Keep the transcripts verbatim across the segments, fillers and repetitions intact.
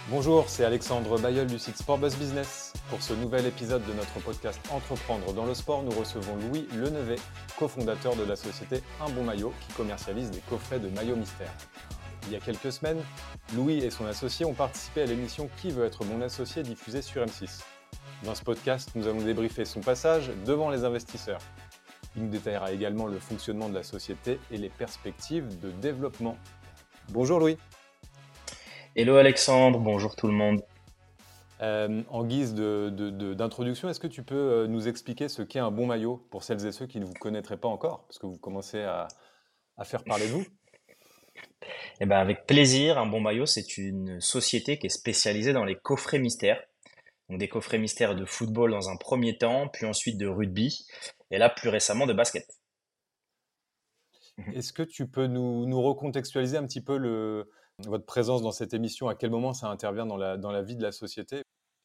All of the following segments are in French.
Bonjour, c'est Alexandre Bayeul du site Sport Buzz Business. Pour ce nouvel épisode de notre podcast Entreprendre dans le sport, nous recevons Louis Lenevet, cofondateur de la société Un Bon Maillot qui commercialise des coffrets de maillots mystères. Il y a quelques semaines, Louis et son associé ont participé à l'émission Qui veut être mon associé diffusée sur M six. Dans ce podcast, nous allons débriefer son passage devant les investisseurs. Il nous détaillera également le fonctionnement de la société et les perspectives de développement. Bonjour Louis. Hello Alexandre, bonjour tout le monde. Euh, en guise de, de- de- d'introduction, est-ce que tu peux euh, nous expliquer ce qu'est un bon maillot pour celles et ceux qui ne vous connaîtraient pas encore, parce que vous commencez à, à faire parler de vous? Eh ben avec plaisir, Un Bon Maillot, c'est une société qui est spécialisée dans les coffrets mystères. Donc des coffrets mystères de football dans un premier temps, puis ensuite de rugby, et là plus récemment de basket. Mhm. Est-ce que tu peux nous, nous recontextualiser un petit peu le, votre présence dans cette émission, à quel moment ça intervient dans la, dans la vie de la société?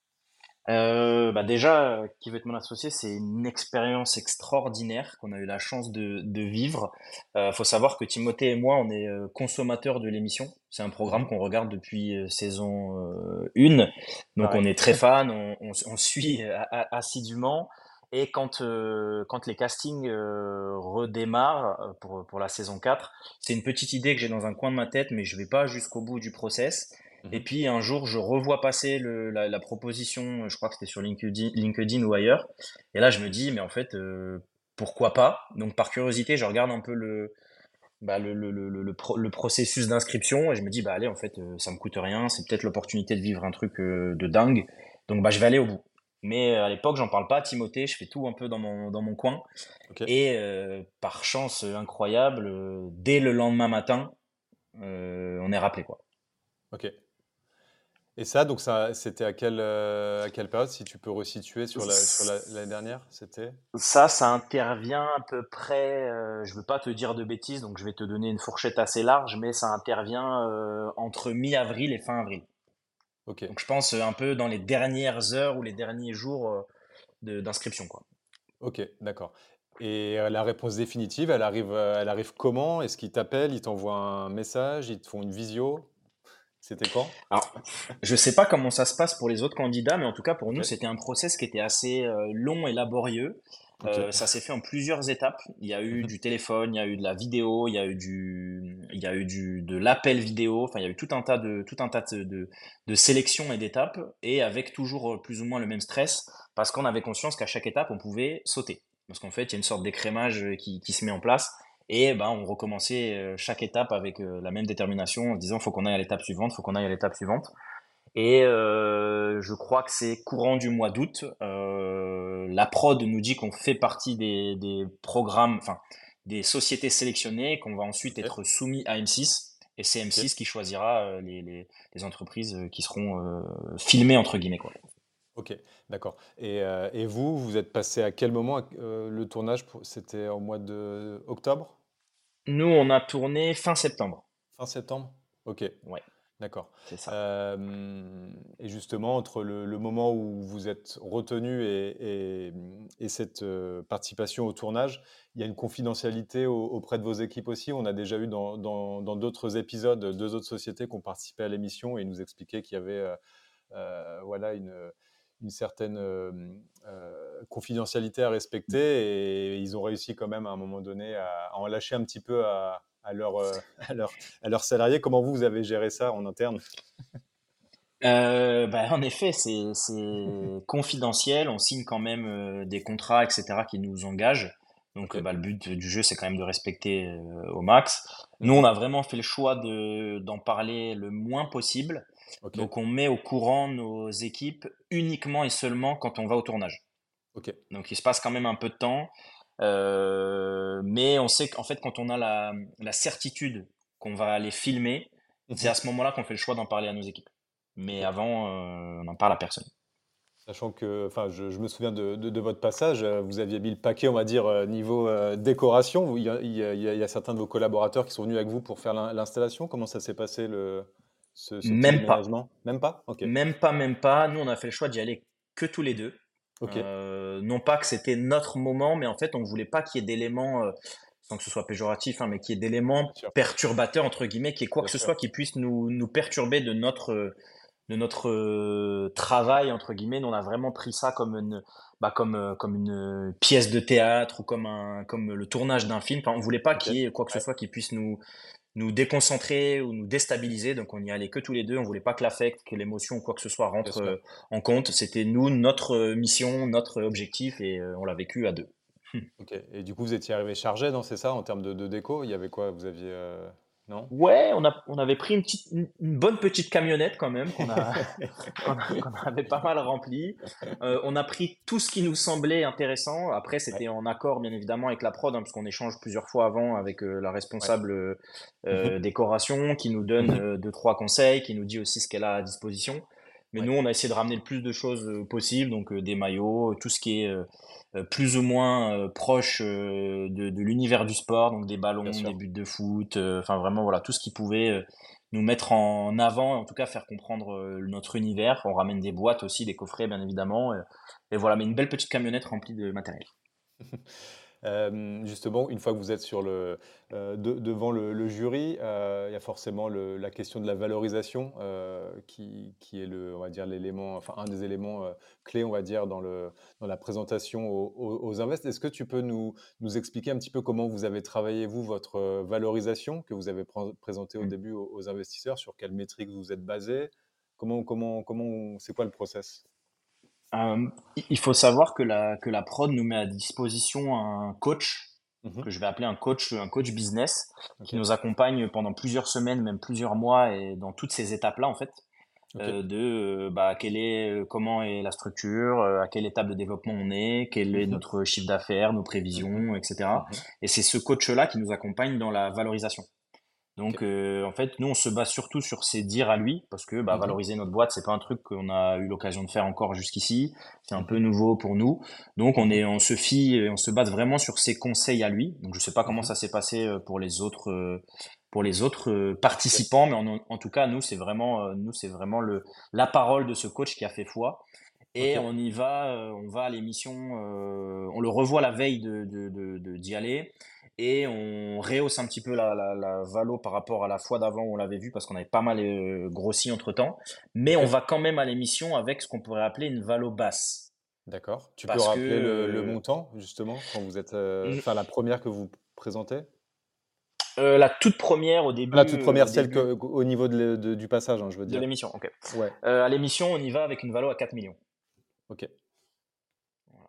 Euh, bah déjà, euh, qui veut être mon associé, c'est une expérience extraordinaire qu'on a eu la chance de, de vivre. Euh, faut savoir que Timothée et moi, on est euh, consommateurs de l'émission. C'est un programme Mhm. qu'on regarde depuis euh, saison euh, un. Donc on Pareil. est très fan, on, on, on suit euh, a- assidûment. Et quand, euh, quand les castings euh, redémarrent euh, pour, pour la saison quatre, c'est une petite idée que j'ai dans un coin de ma tête, mais je vais pas jusqu'au bout du process. Et Mhm. puis un jour, je revois passer le, la, la proposition, je crois que c'était sur LinkedIn, LinkedIn ou ailleurs. Et là, je me dis, mais en fait, euh, pourquoi pas? Donc par curiosité, je regarde un peu le, bah, le, le, le, le, pro- le processus d'inscription et je me dis, bah allez, en fait, euh, ça me coûte rien, c'est peut-être l'opportunité de vivre un truc euh, de dingue. Donc bah je vais aller au bout. Mais euh, à l'époque, j'en parle pas à Timothée, je fais tout un peu dans mon, dans mon coin. Ok, Et euh, par chance euh, incroyable, euh, dès le lendemain matin, euh, on est rappelé quoi. ok. Et ça, donc ça, c'était à quelle, euh, à quelle période, si tu peux resituer sur la, sur la- l'année dernière, c'était? Ça, ça intervient à peu près, euh, je veux pas te dire de bêtises, donc je vais te donner une fourchette assez large, mais ça intervient euh, entre mi-avril et fin avril. Ok, Donc je pense euh, un peu dans les dernières heures ou les derniers jours euh, de- d'inscription, quoi. ok, d'accord. Et euh, la réponse définitive, elle arrive, euh, elle arrive comment? Est-ce qu'ils t'appellent, ils t'envoient un message, ils te font une visio? C'était quand? Alors, je sais pas comment ça se passe pour les autres candidats, mais en tout cas pour Ok, nous, c'était un process qui était assez euh, long et laborieux. ok. Euh, ça s'est fait en plusieurs étapes. Il y a eu Mhm. du téléphone, il y a eu de la vidéo, il y a eu du, il y a eu du, de l'appel vidéo. Enfin, il y a eu tout un tas de, tout un tas de, de, de sélections et d'étapes, et avec toujours euh, plus ou moins le même stress, parce qu'on avait conscience qu'à chaque étape, on pouvait sauter. Parce qu'en fait, il y a une sorte d'écrémage euh, qui, qui se met en place. Et ben, on recommençait euh, chaque étape avec euh, la même détermination en se disant, faut qu'on aille à l'étape suivante, faut qu'on aille à l'étape suivante. Et euh, je crois que c'est courant du mois d'août. Euh, la prod nous dit qu'on fait partie des, des programmes, enfin des sociétés sélectionnées, qu'on va ensuite Ok, être soumis à M six. Et c'est ok, M six qui choisira euh, les, les, les entreprises euh, qui seront euh, filmées entre guillemets quoi. ok, d'accord. Et, euh, et vous, vous êtes passé à quel moment euh, le tournage? pour- C'était au mois de octobre? Nous, on a tourné fin septembre. Fin septembre? Ok, Ouais, d'accord. c'est ça. Euh, et justement, entre le, le moment où vous êtes retenu et, et- et cette euh, participation au tournage, il y a une confidentialité au- auprès de vos équipes aussi. On a déjà eu dans dans- dans d'autres épisodes deux autres sociétés qui ont participé à l'émission et ils nous expliquaient qu'il y avait euh, euh, voilà, une, une certaine euh, euh, confidentialité à respecter et ils ont réussi quand même à un moment donné à, à en lâcher un petit peu à, à leurs euh, à leur, à leurs salariés. Comment vous, vous avez géré ça en interne? Euh, bah, en effet, c'est c'est confidentiel. On signe quand même euh, des contrats, et cetera, qui nous engagent. Donc, Ok. euh, bah, le but du jeu, c'est quand même de respecter euh, au max. Nous, on Mhm. a vraiment fait le choix de d'en parler le moins possible. Ok. Donc, on met au courant nos équipes uniquement et seulement quand on va au tournage. Ok. Donc, il se passe quand même un peu de temps. Euh, mais on sait qu'en fait, quand on a la, la certitude qu'on va aller filmer, c'est Mhm. à ce moment-là qu'on fait le choix d'en parler à nos équipes. Mais Ok. avant, euh, on n'en parle à personne. Sachant que, enfin, je, je me souviens de, de- de votre passage, euh, vous aviez mis le paquet, on va dire, euh, niveau euh, décoration. Vous- Il y a, il y a- il y a- il y a certains de vos collaborateurs qui sont venus avec vous pour faire l'in- l'installation. Comment ça s'est passé, le, ce, ce petit Même pas. déménagement? Même pas? Ok. Même pas, même pas. Nous, on a fait le choix d'y aller que tous les deux. Ok. Euh, non pas que c'était notre moment, mais en fait, on voulait pas qu'il y ait d'éléments, euh, sans que ce soit péjoratif, hein, mais qu'il y ait Bien d'éléments sûr. perturbateurs, entre guillemets, qu'il y ait quoi Bien que ce sûr. soit qui puisse nous, nous perturber de notre, de notre euh, travail entre guillemets. Nous, on a vraiment pris ça comme une, bah, comme, euh, comme une euh, pièce de théâtre ou comme un, comme le tournage d'un film. Enfin, on voulait pas OK. qu'il y ait quoi que ce Ouais, soit qui puisse nous nous déconcentrer ou nous déstabiliser. Donc on y allait que tous les deux. On voulait pas que l'affect, que l'émotion ou quoi que ce soit bien rentre sûr. euh, en compte. C'était nous, notre euh, mission, notre objectif et euh, on l'a vécu à deux. OK et du coup, vous étiez arrivé chargé, non, c'est ça, en termes de de déco? Il y avait quoi? Vous aviez, heu non? Ouais, on a on avait pris une petite une une bonne petite camionnette quand même qu'on a qu'on a qu'on avait pas mal remplie. Heu, on a pris tout ce qui nous semblait intéressant. Après, Ouais. c'était en accord bien évidemment avec la prod, hein, parce qu'on échange plusieurs fois avant avec, heu, la Ouais. responsable, heu Mmh heu, décoration qui nous donne, mh. heu, deux trois conseils, qui nous dit aussi ce qu'elle a à disposition. Mais Ouais, nous, on a essayé de ramener le plus de choses, heu, possible, donc, heu, des maillots, tout ce qui est, heu heu, plus ou moins, heu, proche, heu, de de l'univers du sport, donc des bien ballons, des sûr. buts de foot, heu, enfin vraiment voilà, tout ce qui pouvait, heu, nous mettre en avant, en tout cas faire comprendre, heu, notre univers. On ramène des boîtes aussi, des coffrets bien évidemment, heu et voilà, mais une belle petite camionnette remplie de matériel. Hem, justement, une fois que vous êtes sur le, heu, de devant le le jury, heu, il y a forcément le la question de la valorisation, heu, qui qui est le on va dire l'élément, enfin un des éléments, heu, clés, on va dire, dans le dans la présentation aux aux aux invests. Est-ce que tu peux nous nous expliquer un petit peu comment vous avez travaillé, vous, votre, heu, valorisation que vous avez pren présentée au Mmh. début aux aux investisseurs? Sur quelles métriques vous vous êtes basés? Comment comment comment c'est quoi le process? Hem, i il faut savoir que la que la prod nous met à disposition un coach, Mmh. que je vais appeler un coach, un coach business, qui OK, nous accompagne pendant plusieurs semaines, même plusieurs mois et dans toutes ces étapes-là, en fait. OK. Heu, de, heu, bah, quelle est, heu, comment est la structure, heu, à quelle étape de développement on est, quel est Mmh. notre chiffre d'affaires, nos Mmh. prévisions et cetera Mmh. et c'est ce coach-là qui nous accompagne dans la valorisation. OK. Donc, heu, en fait, nous, on se base surtout sur ses dires à lui parce que, bah, Mmh. valoriser notre boîte, c'est pas un truc qu'on a eu l'occasion de faire encore jusqu'ici. C'est un peu Mmh. nouveau pour nous. Donc on Mmh. est on se fie et on se base vraiment sur ses conseils à lui. Donc je sais pas comment Mmh. ça s'est passé, heu, pour les autres, heu, pour les autres, heu, OK. participants, mais en en tout cas, nous, c'est vraiment, heu, nous, c'est vraiment le la parole de ce coach qui a fait foi et OK. on y va, heu, on va à l'émission, heu, on le revoit la veille de de de de d'y aller et on rehausse un petit peu la la la valo par rapport à la fois d'avant où on l'avait vu parce qu'on avait pas mal, heu, grossi entre-temps. Mais on OK. va quand même à l'émission avec ce qu'on pourrait appeler une valo basse. D'accord. Tu peux Parce que, rappeler le le heu, montant, justement, quand vous êtes, heu, mmh, enfin la première que vous présentez? heu, la toute première au La début, toute heu, première, au celle début que au niveau de le de du passage, hein, je veux de dire. l'émission, OK. Ouais, Heu, à l'émission, on y va avec une valo à quatre millions. OK. Voilà.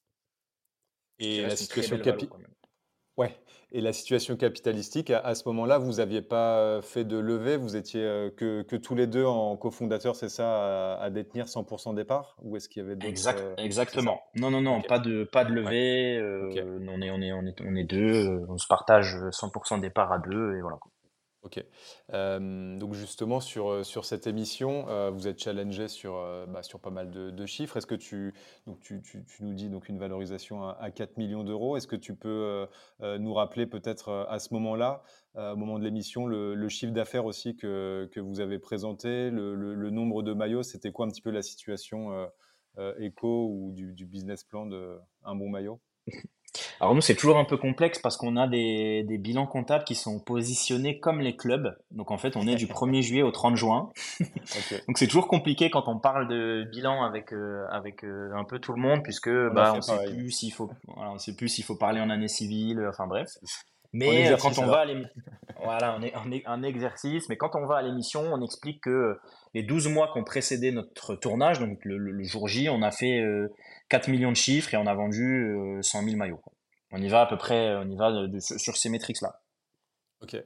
Ce qui Et la reste une très situation belle valo capi quand même. ouais, et la situation capitalistique, à à ce moment-là, vous aviez pas, heu, fait de levée? Vous étiez, heu, que que tous les deux en cofondateurs, c'est ça, à à détenir cent des parts? Ou est-ce qu'il y avait d'autres, Exact heu c'est ça? exactement. Non, non, non, OK. pas de pas de Ouais. levée, OK. heu, on est on est on est on est deux, heu, on se partage, heu, cent des parts à deux et voilà quoi. OK. Hem, donc justement sur, heu, sur cette émission, heu, vous êtes challengé sur, heu, bah, sur pas mal de de chiffres. Est-ce que tu donc tu tu tu nous dis donc une valorisation à à quatre millions d'euros. Est-ce que tu peux, heu heu, nous rappeler peut-être, heu, à ce moment-là, heu, au moment de l'émission, le le chiffre d'affaires aussi que que vous avez présenté, le le le nombre de maillots? C'était quoi un petit peu la situation, heu heu, éco ou du du business plan de Un Bon Maillot? Alors nous, c'est toujours un peu complexe parce qu'on a des des bilans comptables qui sont positionnés comme les clubs. Donc en fait, on est du premier juillet au trente juin. OK. Donc c'est toujours compliqué quand on parle de bilan avec, heu, avec, heu, un peu tout le monde puisque, On a bah, fait on sait pareil. plus s'il faut voilà, on sait plus s'il faut parler en année civile, heu, enfin bref. En Mais, heu, quand exercice on va à alors? l'ém voilà, on est un é un exercice, mais quand on va à l'émission, on explique que, les douze mois qui ont précédé notre tournage, donc le le le jour J, on a fait, heu, quatre millions de chiffres et on a vendu, heu, cent mille maillots, quoi. On y va à peu près, on y va de de sur sur ces métriques-là. OK.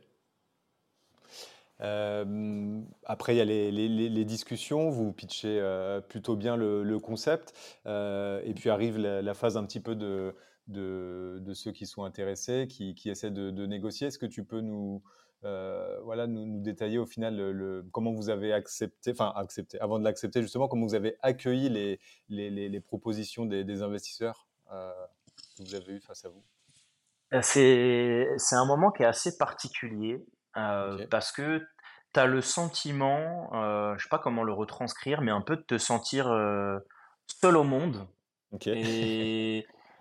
Hem, après, il y a les les les les discussions, vous pitchez, heu, plutôt bien le le concept, heu et puis arrive la la phase un petit peu de de de ceux qui sont intéressés, qui qui essaient de de négocier. Est-ce que tu peux nous, heu, voilà, nous nous détailler au final le le comment vous avez accepté enfin accepté, avant de l'accepter justement, comment vous avez accueilli les les les les propositions des des investisseurs, heu, que vous avez eues face à vous? Heu, c'est c'est un moment qui est assez particulier, heu, OK. parce que tu as le sentiment, heu, je sais pas comment le retranscrire, mais un peu de te sentir, heu, seul au monde OK. et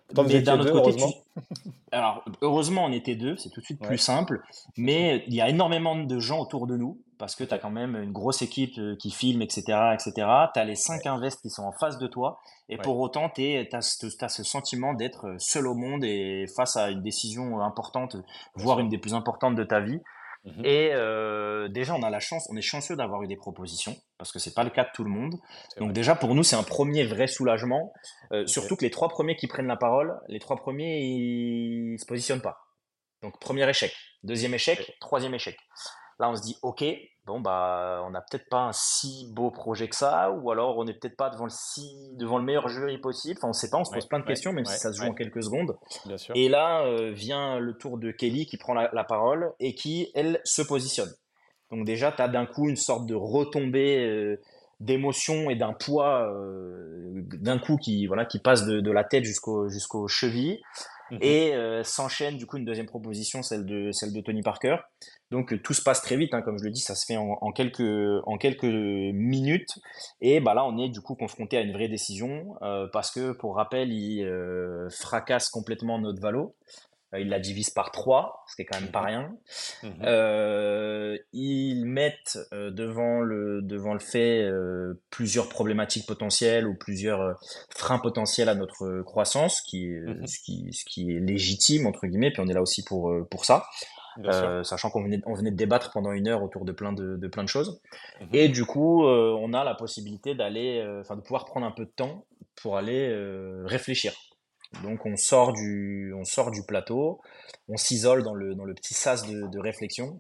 Pourtant, vous Mais étiez d'un autre deux, côté, tu heureusement. alors heureusement, on était deux, c'est tout de suite plus Ouais, simple, mais il y a énormément de gens autour de nous parce que tu as OK. quand même une grosse équipe, heu, qui filme et cetera et cetera. Tu as les Ouais, cinq invests qui sont en face de toi et ouais, pour autant, tu as ce tu ce sentiment d'être, heu, seul au monde et face à une décision, importante, bien voire une sûr. des plus importantes de ta vie. Mmh. Et heu, déjà, on a la chance on est chanceux d'avoir eu des propositions, parce que c'est pas le cas de tout le monde. C'est Donc vrai. déjà, pour nous, c'est un premier vrai soulagement, heu, OK. surtout que les trois premiers qui prennent la parole, les trois premiers ils se positionnent pas. Donc premier échec, deuxième OK. échec, troisième échec. Là, on se dit: «OK, bon, bah, on n'a peut-être pas un si beau projet que ça, ou alors on n'est peut-être pas devant le si devant le meilleur jury possible». Enfin, on sait pas, on se pose Ouais, plein de ouais, questions, même si ouais, ça se joue en ouais, quelques secondes. bien sûr. Et là, heu, vient le tour de Kelly qui prend la la parole et qui, elle, se positionne. Donc déjà, tu as d'un coup une sorte de retombée, heu, d'émotion et d'un poids, heu, d'un coup qui voilà, qui passe de de la tête jusqu'aux jusqu'aux chevilles. Mmh. Et heu, s'enchaîne du coup une deuxième proposition, celle de celle de Tony Parker. Donc heu, tout se passe très vite, hein, comme je le dis, ça se fait en en quelques en quelques minutes. Et bah, là, on est du coup confronté à une vraie décision, heu, parce que pour rappel, il, heu, fracasse complètement notre valo. Heu, il la Ouais. divise par trois, ce qui est quand même pas Mmh. rien. Mmh. Heu, ils mettent, heu, devant le devant le fait, heu, plusieurs problématiques potentielles ou plusieurs, heu, freins potentiels à notre, heu, croissance, qui est, Mmh. ce qui ce qui est «légitime» entre guillemets, puis on est là aussi pour, heu, pour ça. Bien sûr. Heu, sachant qu'on venait on venait de débattre pendant une heure autour de plein de de plein de choses. Mmh. Et du coup, heu, on a la possibilité d'aller, heu, enfin de pouvoir prendre un peu de temps pour aller, heu, réfléchir. Donc on sort du on sort du plateau, on s'isole dans le dans le petit sas de de réflexion.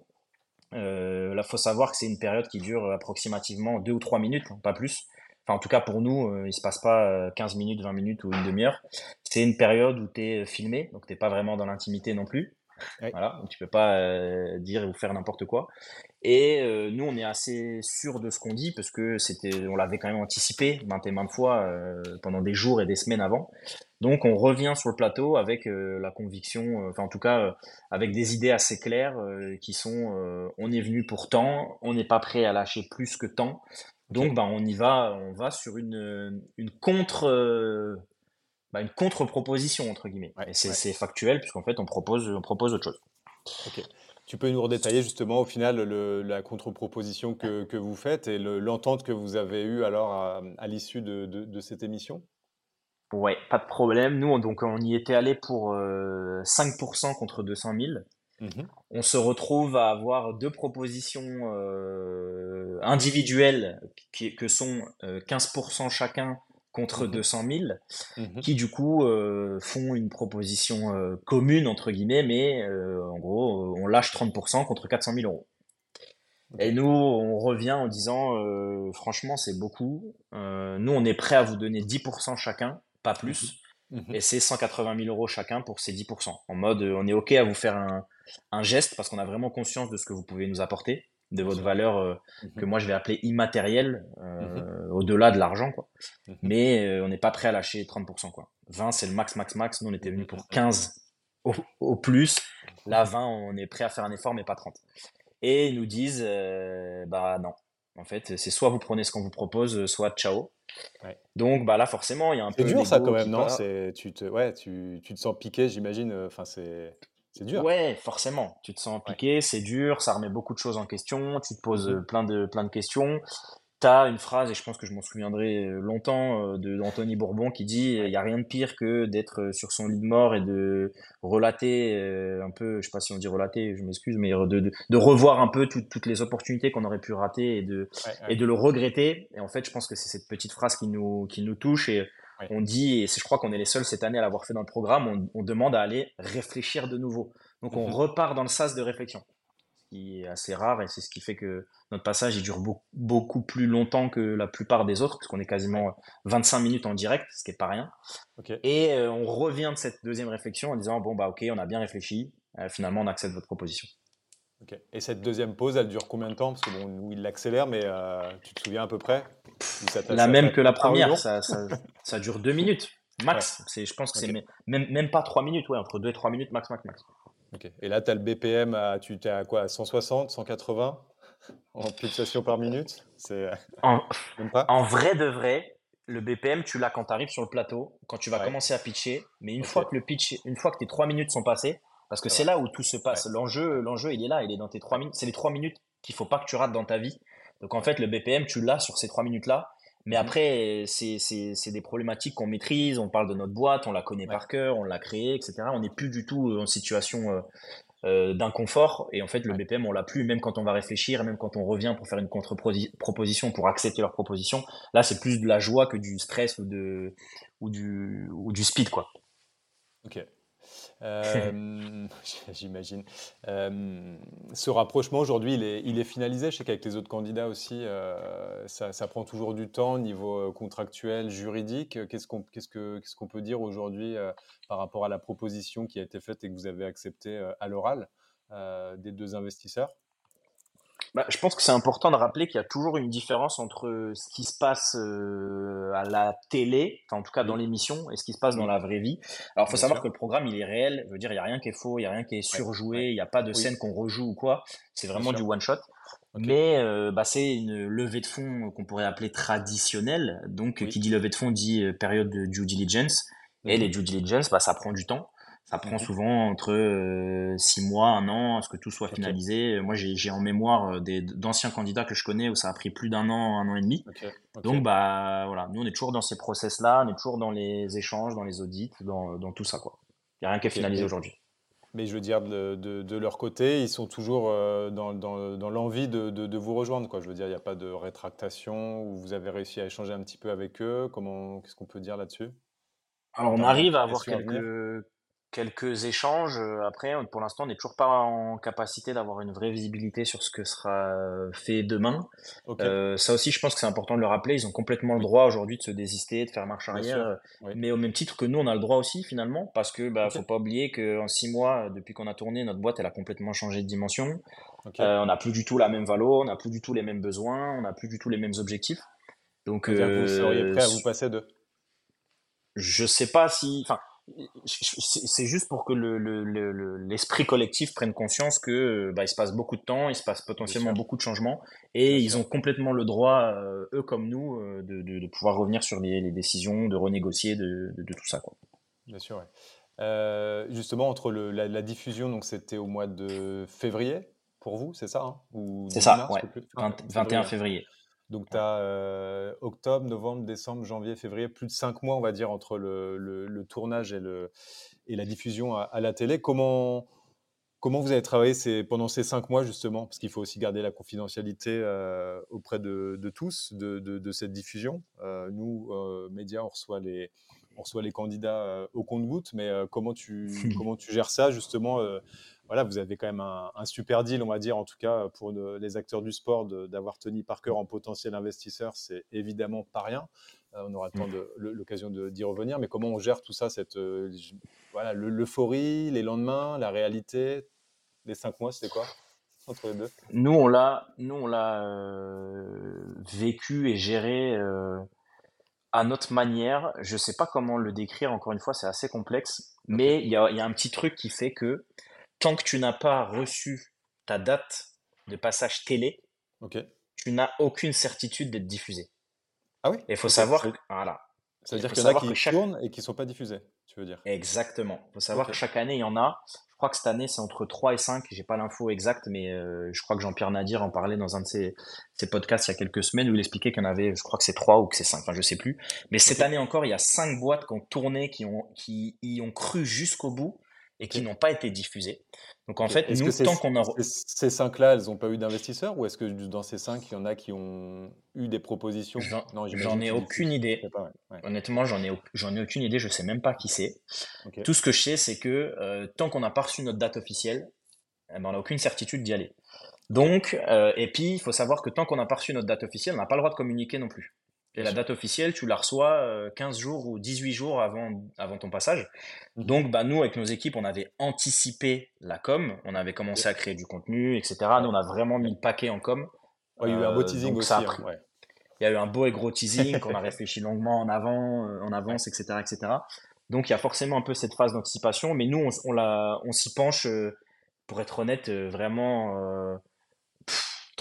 Heu, là, faut savoir que c'est une période qui dure approximativement deux ou trois minutes, hein, pas plus. Enfin, en tout cas pour nous, heu, il se passe pas, heu, quinze minutes, vingt minutes ou une demi heure. C'est une période où tu es filmé, donc tu pas vraiment dans l'intimité non plus. Ouais. Voilà, donc tu peux pas, heu, dire ou faire n'importe quoi. Et heu, nous, on est assez sûr de ce qu'on dit parce que c'était on l'avait quand même anticipé maintes et maintes fois, heu, pendant des jours et des semaines avant. Donc on revient sur le plateau avec, heu, la conviction, heu, enfin en tout cas, heu, avec des idées assez claires, heu, qui sont, heu: «On est venu pour tant, on n'est pas prêt à lâcher plus que tant». OK. Donc ben, on y va on va sur une, heu, une contre, heu, bah, une «contre-proposition» entre guillemets. Ouais, Et c'est ouais. c'est factuel puisqu'en fait on propose, on propose autre chose. OK. Tu peux nous redétailler justement au final le la contre-proposition que que vous faites et le l'entente que vous avez eue alors à, mmh, à l'issue de de de cette émission? Ouais, pas de problème. Nous, on donc on y était allé pour, heu, cinq contre deux cent mille. Mmh. On se retrouve à avoir deux propositions, heu, individuelles qui que sont, heu, quinze chacun contre Mmh. deux cent mille, Mmh. qui du coup, heu, font une proposition, heu, «commune» entre guillemets, mais heu, en gros, heu, on lâche trente contre quatre cent mille euros. Et OK. nous, on revient en disant, heu: «Franchement, c'est beaucoup. Heu, nous, on est prêt à vous donner dix chacun, pas Mmh. plus, Mmh. et c'est cent quatre-vingt mille euros chacun pour ces dix. En mode, heu, on est OK à vous faire un un geste parce qu'on a vraiment conscience de ce que vous pouvez nous apporter, de Bien votre sûr. valeur, heu, que Mmh. moi je vais appeler immatérielle, Mmh. heu, au-delà de l'argent, quoi. Mmh. Mais heu, on n'est pas prêt à lâcher trente quoi. vingt, c'est le max, max, max. Nous, on était Mmh venus mh, pour mmh quinze au au plus. Là, vingt, on est prêt à faire un effort, mais pas trente. Et ils nous disent, heu: «Bah, non. En fait, c'est soit vous prenez ce qu'on vous propose, soit ciao». Ouais. Donc bah, là, forcément, il y a un C'est peu dur ça quand l'ego même, qui non? part. C'est tu te ouais, tu tu te sens piqué j'imagine, heu, enfin c'est c'est dur. Ouais, forcément, tu te sens Ouais. piqué, c'est dur, ça remet beaucoup de choses en question, tu te poses, Mmh. heu, plein de plein de questions. Tu as une phrase, et je pense que je m'en souviendrai, heu, longtemps, heu, de d'Anthony Bourbon qui dit: «Il Ouais. y a rien de pire que d'être, heu, sur son lit de mort et de relater, heu, un peu», je sais pas si on dit relater, je m'excuse, mais de de de revoir un peu toutes toutes les opportunités qu'on aurait pu rater et de Ouais, et ouais, de le regretter. Et en fait, je pense que c'est cette petite phrase qui nous qui nous touche. Et ouais. on dit, et c'est je crois qu'on est les seuls cette année à l'avoir fait dans le programme, on on demande à aller réfléchir de nouveau. Donc on Mmh. repart dans le sas de réflexion, ce qui est assez rare, et c'est ce qui fait que notre passage il dure beau- beaucoup plus longtemps que la plupart des autres, puisqu'on est Ouais. quasiment vingt-cinq minutes en direct, ce qui est pas rien. OK. Et euh, on revient de cette deuxième réflexion en disant bon bah ok, on a bien réfléchi. Euh, finalement on accepte votre proposition. OK et cette deuxième pause, elle dure combien de temps? Parce que bon, nous, il l'accélère, mais heu, tu te souviens à peu près? Ou ça t'a La ça t'a même que la paru première, long? ça, ça, ça dure deux minutes Ouais, max. C'est, je pense que c'est OK, mé- même, même pas trois minutes, ouais, entre deux et trois minutes max, max, max. OK et là, tu as le B P M à tu tu à quoi? À cent soixante, cent quatre-vingts en pulsations par minute? C'est, heu, En, même pas? en vrai de vrai, Le B P M, tu l'as quand tu arrives sur le plateau, quand tu vas Ouais, commencer à pitcher, mais une OK, fois que le pitch, une fois que tes trois minutes sont passées, parce que c'est c'est vrai. là où tout se Ouais, passe. L'enjeu, ouais, l'enjeu, il est là, il est dans tes trois ouais. minutes. C'est les trois minutes qu'il faut pas que tu rates dans ta vie. Donc en Ouais. fait, le B P M, tu l'as sur ces trois minutes-là. Mais Mmh. après, c'est, c'est, c'est des problématiques qu'on maîtrise. On parle de notre boîte, on la connaît Ouais, par cœur, on l'a créée, et cetera. On n'est plus du tout euh, en situation euh, euh, d'inconfort. Et en fait, le ouais. B P M, on l'a plus, même quand on va réfléchir, même quand on revient pour faire une contre-proposition, pour accepter leur proposition. Là, c'est plus de la joie que du stress ou, de, ou, du, ou du speed, quoi. OK. Hem, j'imagine. Hem, ce rapprochement aujourd'hui, il est il est finalisé? Je sais qu'avec les autres candidats aussi, heu, ça ça prend toujours du temps au niveau, heu, contractuel, juridique. Qu'est-ce qu'on qu'est-ce que qu'est-ce qu'on peut dire aujourd'hui, heu, par rapport à la proposition qui a été faite et que vous avez acceptée, heu, à l'oral, heu, des deux investisseurs? Bah, je pense que c'est important de rappeler qu'il y a toujours une différence entre ce qui se passe euh, à la télé, enfin en tout cas dans Oui, l'émission, et ce qui se passe dans oui, la vraie vie. Alors, il faut bien savoir sûr. que le programme, il est réel. Je veux dire, il n'y a rien qui est faux, il n'y a rien qui est Ouais, ouais. surjoué, il n'y a pas de Oui, scène qu'on rejoue ou quoi. C'est bien vraiment du sûr. one shot. OK. Mais euh, bah, c'est une levée de fonds qu'on pourrait appeler traditionnelle. Donc, qui Oui. dit levée de fonds dit euh, période de due diligence. Et les Mmh. due diligence, bah, ça prend du temps. Ça prend Mmh. souvent entre euh, six mois, un an, à ce que tout soit OK, finalisé. Moi, j'ai j'ai en mémoire euh, des d'anciens candidats que je connais où ça a pris plus d'un an, un an et demi. OK, Donc, OK, bah voilà, nous on est toujours dans ces process-là, on est toujours dans les échanges, dans les audits, dans, dans tout ça, quoi. Il n'y a rien qui est OK. finalisé Mais aujourd'hui. Mais je veux dire, de, de- de leur côté, ils sont toujours euh, dans, dans- dans l'envie de, de- de vous rejoindre, quoi. Je veux dire, il n'y a pas de rétractation, ou vous avez réussi à échanger un petit peu avec eux. Comment, qu'est-ce qu'on peut dire là-dessus, Alors, en on termes arrive à avoir d'implication à venir? quelques, quelques échanges. Euh, Après, on- pour l'instant, on n'est toujours pas en capacité d'avoir une vraie visibilité sur ce que sera euh, fait demain. Ok, Euh, ça aussi, je pense que c'est important de le rappeler. Ils ont complètement le oui, droit aujourd'hui de se désister, de faire marche bien arrière. sûr, euh, oui. Mais au même titre que nous, on a le droit aussi, finalement, parce que bah, Ok, faut pas oublier qu'en six mois, euh, depuis qu'on a tourné, notre boîte, elle a complètement changé de dimension. ok. Euh, on n'a plus du tout la même valo, on n'a plus du tout les mêmes besoins, on n'a plus du tout les mêmes objectifs. Donc, Ça veut dire que vous seriez euh, prêt à vous passer d'eux. je sais pas si, enfin, c'est c'est juste pour que le, le, le- le- l'esprit collectif prenne conscience que euh, bah, il se passe beaucoup de temps, il se passe Bien potentiellement sûr, beaucoup de changements, bien et ils sûr, ont complètement le droit, euh, eux comme nous, euh, de, de, de pouvoir revenir sur les, les décisions, de renégocier, de, de, de tout ça, quoi. bien sûr, ouais. Euh, justement, entre le- la, la diffusion, donc c'était au mois de février pour vous, c'est ça, hein? Ou C'est début ça, mars, ouais. le plus, fin- vingt vingt et un février, hein. février. Donc, tu Ouais. as octobre, novembre, décembre, janvier, février, plus de cinq mois, on va dire, entre le, le- le tournage et, le, et la diffusion à, à la télé. Comment, comment vous avez travaillé ces, pendant ces cinq mois, justement? Parce qu'il faut aussi garder la confidentialité euh, auprès de, de tous de, de- de cette diffusion. Euh, nous, euh, médias, on reçoit les, on reçoit les candidats euh, au compte-gouttes, mais euh, comment tu, comment tu gères ça, justement euh, voilà, vous avez quand même un, un super deal, on va dire, en tout cas pour le- les acteurs du sport, de- d'avoir Tony Parker en potentiel investisseur, c'est évidemment pas rien. Euh, on aura le temps de- le- l'occasion de- d'y revenir, mais comment on gère tout ça, cette, euh, j- voilà, le- l'euphorie, les lendemains, la réalité, les cinq mois, c'était quoi entre les deux? Nous, on l'a, nous, on l'a euh, vécu et géré euh, à notre manière. Je sais pas comment le décrire, encore une fois, c'est assez complexe, Ok, mais il y a, il y a un petit truc qui fait que tant que tu n'as pas reçu ta date de passage télé, ok. tu n'as aucune certitude d'être diffusé. Ah oui, Et il faut ok. Ça, savoir que, voilà, ça veut il dire faut qu'il y en a savoir que qui chaque, tournent et qui sont pas diffusés, tu veux dire? exactement, il faut savoir Ok, que chaque année, il y en a. Je crois que cette année, c'est entre trois et cinq. J'ai pas l'info exacte, mais euh, je crois que Jean-Pierre Nadir en parlait dans un de ses, ses podcasts il y a quelques semaines où il expliquait qu'il y en avait, je crois que c'est trois ou que c'est cinq, enfin, je sais plus. Mais ok, cette année encore, il y a cinq boîtes qui ont tourné, qui ont, qui y ont cru jusqu'au bout et ok. qui n'ont pas été diffusées. Donc en Ok. fait, Est-ce que nous, ces, tant qu'on a, ces, ces cinq-là, elles n'ont pas eu d'investisseurs ou est-ce que dans ces cinq, il y en a qui ont eu des propositions? J'en Non, j'en j'imagine que ai tu dis que tu aucune ne sais idée. pas. Ouais. Ouais. Honnêtement, j'en ai, au- j'en ai aucune idée. Je sais même pas qui c'est. Ok, Tout ce que je sais, c'est que euh, tant qu'on n'a pas reçu notre date officielle, eh ben, on n'a aucune certitude d'y aller. ok, Donc, euh, et puis, il faut savoir que tant qu'on n'a pas reçu notre date officielle, on n'a pas le droit de communiquer non plus. Et bien la sûr. date officielle, tu la reçois euh, quinze jours ou dix-huit jours avant, avant ton passage. Mhm. Donc, bah, nous, avec nos équipes, on avait anticipé la com, on avait Ok, commencé à créer du contenu, et cetera. Nous, ouais, on a vraiment mis ouais. le paquet en com. Ouais, il y a eu un beau Euh, teasing donc, ça a aussi, hein, pris, ouais. il y a eu un beau et gros teasing qu'on a réfléchi longuement en avant, euh, en Ouais. avance, et cetera, et cetera. Donc il y a forcément un peu cette phase d'anticipation, mais nous on, on, la- on s'y penche, euh, pour être honnête, euh, vraiment euh,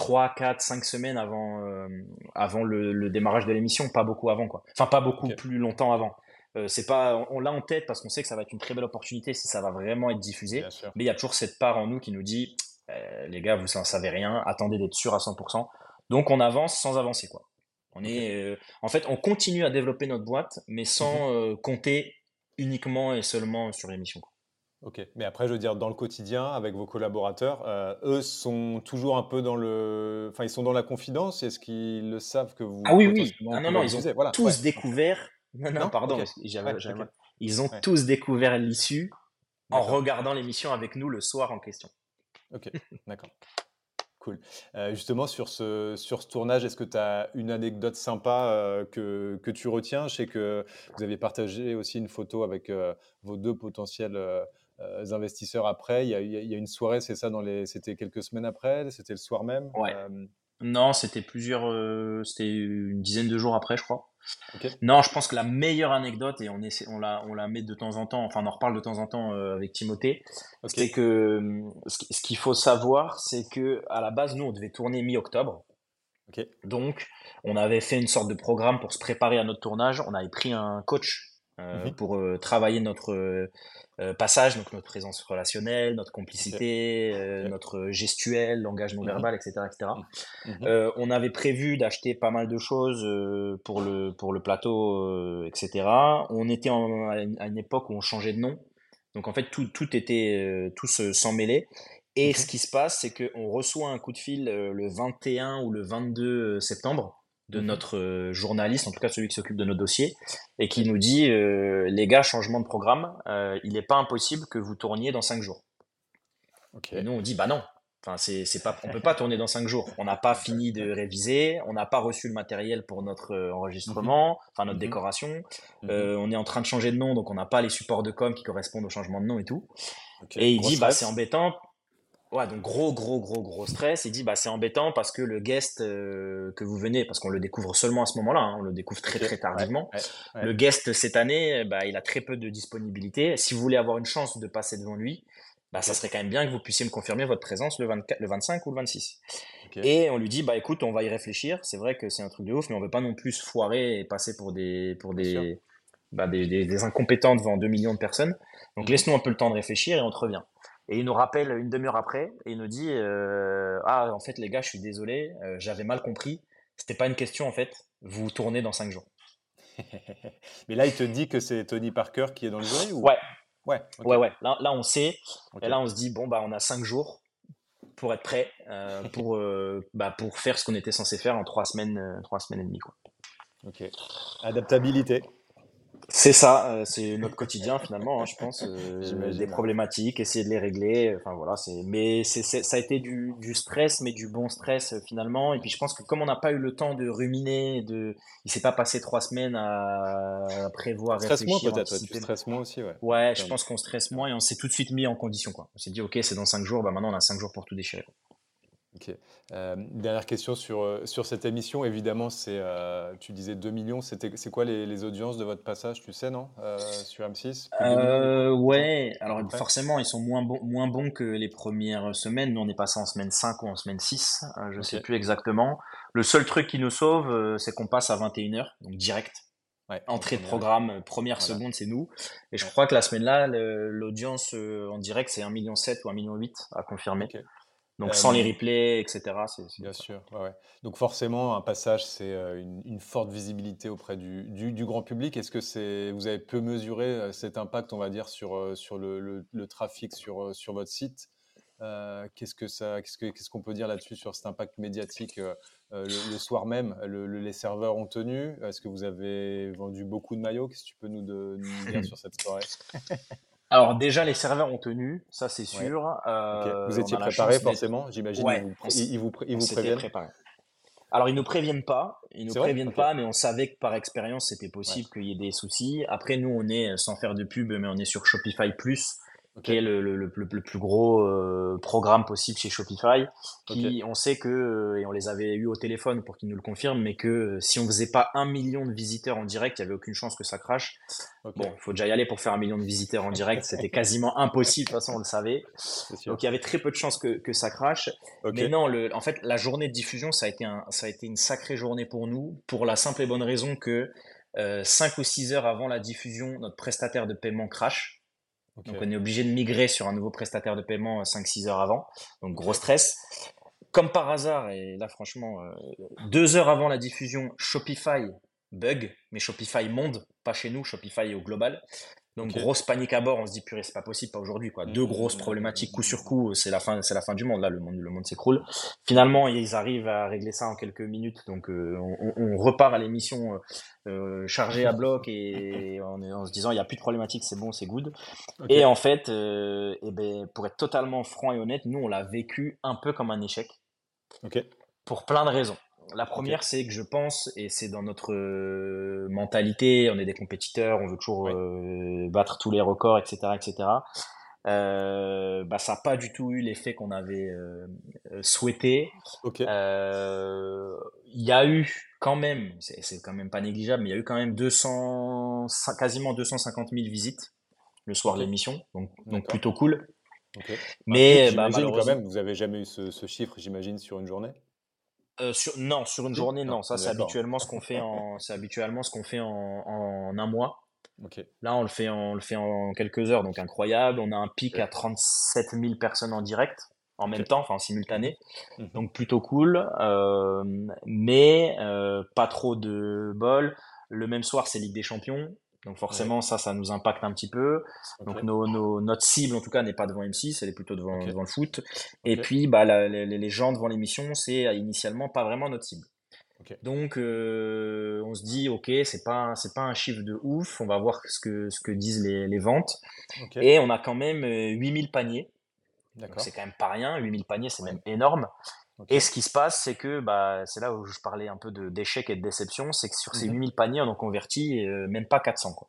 trois, quatre, cinq semaines avant, euh, avant le, le démarrage de l'émission, pas beaucoup avant, quoi. Enfin, pas beaucoup OK, plus longtemps avant. Euh, c'est pas, on, on l'a en tête parce qu'on sait que ça va être une très belle opportunité si ça va vraiment être diffusé, bien sûr. mais il y a toujours cette part en nous qui nous dit, euh, les gars, vous n'en savez rien, attendez d'être sûr à cent pour cent. Donc on avance sans avancer, quoi. On OK. est, euh, en fait, on continue à développer notre boîte, mais Mmh. sans euh, compter uniquement et seulement sur l'émission, quoi. OK. Mais après, je veux dire, dans le quotidien, avec vos collaborateurs, heu, eux sont toujours un peu dans le enfin, ils sont dans la confidence? Est-ce qu'ils le savent que vous Ah oui, oui. potentiellement Ah vous non, pouvez non, le ils ont diffuser? Voilà, ouais, tous OK. découvert. Non, non, Non? OK. pardon, parce que j'avais, Ouais, j'avais OK. mal. Ils ont Ouais, tous découvert l'issue en d'accord. regardant l'émission avec nous le soir en question. OK, d'accord. Cool. Heu, justement sur ce sur ce tournage, est-ce que tu as une anecdote sympa, heu, que que tu retiens? Je sais que vous aviez partagé aussi une photo avec, heu, vos deux potentiels, heu heu, investisseurs après. Il y a il y a il y a une soirée, c'est ça, dans les c'était quelques semaines après? C'était le soir même? Ouais. Hem, Non, c'était plusieurs, euh, c'était une dizaine de jours après, je crois. OK, Non, je pense que la meilleure anecdote, et on essaie, on la, on la met de temps en temps, enfin on en reparle de temps en temps euh, avec Timothée, c'est OK. que euh, ce qui- ce qu'il faut savoir, c'est que à la base, nous, on devait tourner mi-octobre. OK. Donc, on avait fait une sorte de programme pour se préparer à notre tournage. On avait pris un coach euh, Mmh. pour euh, travailler notre euh, euh, passage, donc notre présence relationnelle, notre OK, complicité, euh, OK. notre gestuel, langage non Mmh. verbal, et cetera, et cetera. Mmh. Mmh. Euh, on avait prévu d'acheter pas mal de choses euh, pour le pour le plateau, euh, et cetera. On était en- à une, à une époque où on changeait de nom, donc en fait tout tout était euh, tout se- s'en mêlait. Et ce Mmh. qui se passe, c'est qu'on reçoit un coup de fil euh, le vingt et un ou le vingt-deux septembre de Mmh. notre euh, journaliste, en tout cas celui qui s'occupe de nos dossiers, et qui OK. nous dit euh, les gars, changement de programme, euh, il n'est pas impossible que vous tourniez dans cinq jours. Et OK. nous, on dit, bah non. Enfin, c'est, c'est pas, on peut pas tourner dans cinq jours. On n'a pas fini de réviser, on n'a pas reçu le matériel pour notre euh, Mmh. enregistrement, enfin notre Mmh. décoration. Mmh. Euh, on est en train de changer de nom, donc on n'a pas les supports de com qui correspondent au changement de nom et tout. OK. Et il Gros dit, bah c'est stress? embêtant. Ouais, donc gros, gros, gros, gros stress. Il dit, bah c'est embêtant parce que le guest euh, que vous venez, parce qu'on le découvre seulement à ce moment-là, hein, on le découvre très, OK. très Ouais, tardivement. ouais, Le ouais. guest cette année, bah il a très peu de disponibilité. Si vous voulez avoir une chance de passer devant lui, bah ça OK. serait quand même bien que vous puissiez me confirmer votre présence le vingt-quatre, le vingt-cinq ou le vingt-six. OK. Et on lui dit, bah écoute, on va y réfléchir. C'est vrai que c'est un truc de ouf, mais on veut pas non plus se foirer et passer pour des, pour Bien sûr. des, bah, des, des, des incompétents devant deux millions de personnes. Donc Mmh. laisse-nous un peu le temps de réfléchir et on te revient. Et il nous rappelle une demi-heure après et il nous dit, euh, ah en fait les gars, je suis désolé, euh, j'avais mal compris. C'était pas une question en fait. Vous tournez dans cinq jours. Mais là, il te dit que c'est Tony Parker qui est dans le jury ou? Ouais, Ouais, ouais, OK. ouais. Là, là on sait. Et OK. là on se dit, bon bah on a cinq jours pour être prêt, euh, pour, euh, bah, pour faire ce qu'on était censé faire en trois semaines, euh, trois semaines et demie, quoi. OK. Adaptabilité, C'est ça, euh, c'est notre quotidien finalement, hein, je pense, euh, des j'imagine, ouais. problématiques, essayer de les régler, enfin voilà, c'est, mais c'est, c'est- ça a été du, du stress, mais du bon stress euh, finalement, et puis je pense que comme on n'a pas eu le temps de ruminer, de, il s'est pas passé trois semaines à On prévoir, stresse moins réfléchir, peut-être, ouais, tu anticiper. stresses moins aussi, ouais. Ouais, je Clairement, pense qu'on stresse clairement. moins et on s'est tout de suite mis en condition, quoi. On s'est dit, ok, c'est dans cinq jours, bah maintenant on a cinq jours pour tout déchirer, quoi. OK. Hem, dernière question sur, heu, sur cette émission. Évidemment, c'est, heu, tu disais deux millions. C'était c'est quoi les les audiences de votre passage, tu sais, non? Heu, sur M six? Plus de deux millions du coup? Euh, C'est ça? ouais, À alors peu près? forcément, ils sont moins bons, moins bons que les premières semaines. Nous, on est passé en semaine cinq ou en semaine six, euh, je sais OK. plus exactement. Le seul truc qui nous sauve, euh, c'est qu'on passe à vingt et une heures, donc direct. Ouais, en Entrée de première, programme, euh, première voilà. seconde, c'est nous. Et je Ouais, crois que la semaine-là, le- l'audience euh, en direct, c'est un million sept ou un million huit à confirmer. OK. Donc sans les Hem, replays, et cetera, c'est, c'est- bien ouais. sûr, ouais, ouais. Donc forcément, un passage, c'est, heu, une une forte visibilité auprès du du du grand public. Est-ce que c'est vous avez peu mesuré, heu, cet impact, on va dire, sur, heu, sur le le le trafic sur, heu, sur votre site? Heu, qu'est-ce que ça qu'est-ce que qu'est-ce qu'on peut dire là-dessus sur cet impact médiatique, heu heu, le le soir même? Le le les serveurs ont tenu? Est-ce que vous avez vendu beaucoup de maillots? Qu'est-ce que tu peux nous de nous dire sur cette soirée? Alors déjà, les serveurs ont tenu, ça c'est Ouais, sûr. OK. Vous Euh, on étiez a la préparé chance d'être... forcément? J'imagine, ils Ouais, vous on, pré ils s- ils vous pré ils on vous s'était préviennent? préparé. Alors, ils nous préviennent pas, ils nous C'est vrai? préviennent OK. pas, mais on savait que par expérience, c'était Ouais. possible qu'il y ait des soucis. Après, nous, on est, sans faire de pub, mais on est sur Shopify Plus, OK. qui est le, le, le, le- le plus gros euh, programme possible chez Shopify, OK. qui on sait que, euh, et on les avait eu au téléphone pour qu'ils nous le confirment, mais que euh, si on faisait pas un million de visiteurs en direct, il y avait aucune chance que ça crache. Bon, OK. il faut déjà y aller pour faire un million de visiteurs en direct, c'était quasiment impossible, de toute façon on le savait. C'est sûr. Donc il y avait très peu de chances que, que ça crache. Mais OK. non, le, en fait, la journée de diffusion, ça a été un, ça a été une sacrée journée pour nous, pour la simple et bonne raison que euh, cinq ou six heures avant la diffusion, notre prestataire de paiement crash. Donc OK. on est obligé de migrer sur un nouveau prestataire de paiement cinq six heures avant. Donc gros OK. stress. Comme par hasard, et là franchement, euh, deux heures avant la diffusion, Shopify bug, mais Shopify monde, pas chez nous, Shopify au global. Donc OK. grosse panique à bord, on se dit purée, c'est pas possible, pas aujourd'hui quoi. Mmh, Deux mmh, grosses mmh, mmh, problématiques coup mmh, sur mmh, coup, c'est la fin, c'est la fin du monde là, le monde, le monde s'écroule. mmh, mmh, Finalement, ils arrivent à régler ça en quelques minutes, donc euh, on, on repart à l'émission euh, euh, chargée à bloc et en, en se disant il y a plus de problématique, c'est bon, c'est good. Et OK. en fait, euh, eh ben, pour être totalement franc et honnête, nous on l'a vécu un peu comme un échec OK. pour plein de raisons. La OK. première, c'est que je pense, et c'est dans notre euh, mentalité, on est des compétiteurs, on veut toujours Ouais. euh, battre tous les records, et cetera, et cetera. Euh, bah, ça n'a pas du tout eu l'effet qu'on avait euh, euh, souhaité. OK. Euh, Il y a eu quand même, c'est c'est quand même pas négligeable, mais il y a eu quand même deux cents, quasiment deux cent cinquante mille visites le soir de OK. l'émission, donc, donc D'accord. plutôt cool. OK. Un pic, Mais bah, j'imagine quand malheureusement, même, vous avez jamais eu ce ce chiffre, j'imagine, sur une journée? Euh, sur, non, sur une Si? journée, Non, non. Ça, on est c'est d'accord. habituellement ce qu'on fait en, c'est habituellement ce qu'on fait en, en un mois. OK. Là, on le fait en, on le fait en quelques heures, donc incroyable. On a un pic OK. à trente-sept mille personnes en direct, en OK. même temps, enfin en Mmh. simultané. Mmh. Donc plutôt cool. Euh, mais euh, pas trop de bol. Le même soir, c'est Ligue des Champions. Donc Ouais. forcément, ça, ça nous impacte un petit peu. Donc OK. nos, nos, notre cible, en tout cas, n'est pas devant M six, elle est plutôt devant, OK. devant le foot. Et OK. puis, bah, la- les, les gens devant l'émission, c'est euh, initialement pas vraiment notre cible. OK. Donc, euh, on se dit, ok, c'est pas, c'est pas un chiffre de ouf. On va voir ce que, ce que disent les, les ventes. OK. Et on a quand même euh, huit mille paniers. Donc, c'est D'accord. quand même pas rien. huit mille paniers, c'est Ouais. même énorme. Et OK. ce qui se passe, c'est que, bah, c'est là où je parlais un peu de, d'échec et de déception, c'est que sur ces Mmh. huit mille paniers, on en convertit euh, même pas quatre cents, quoi.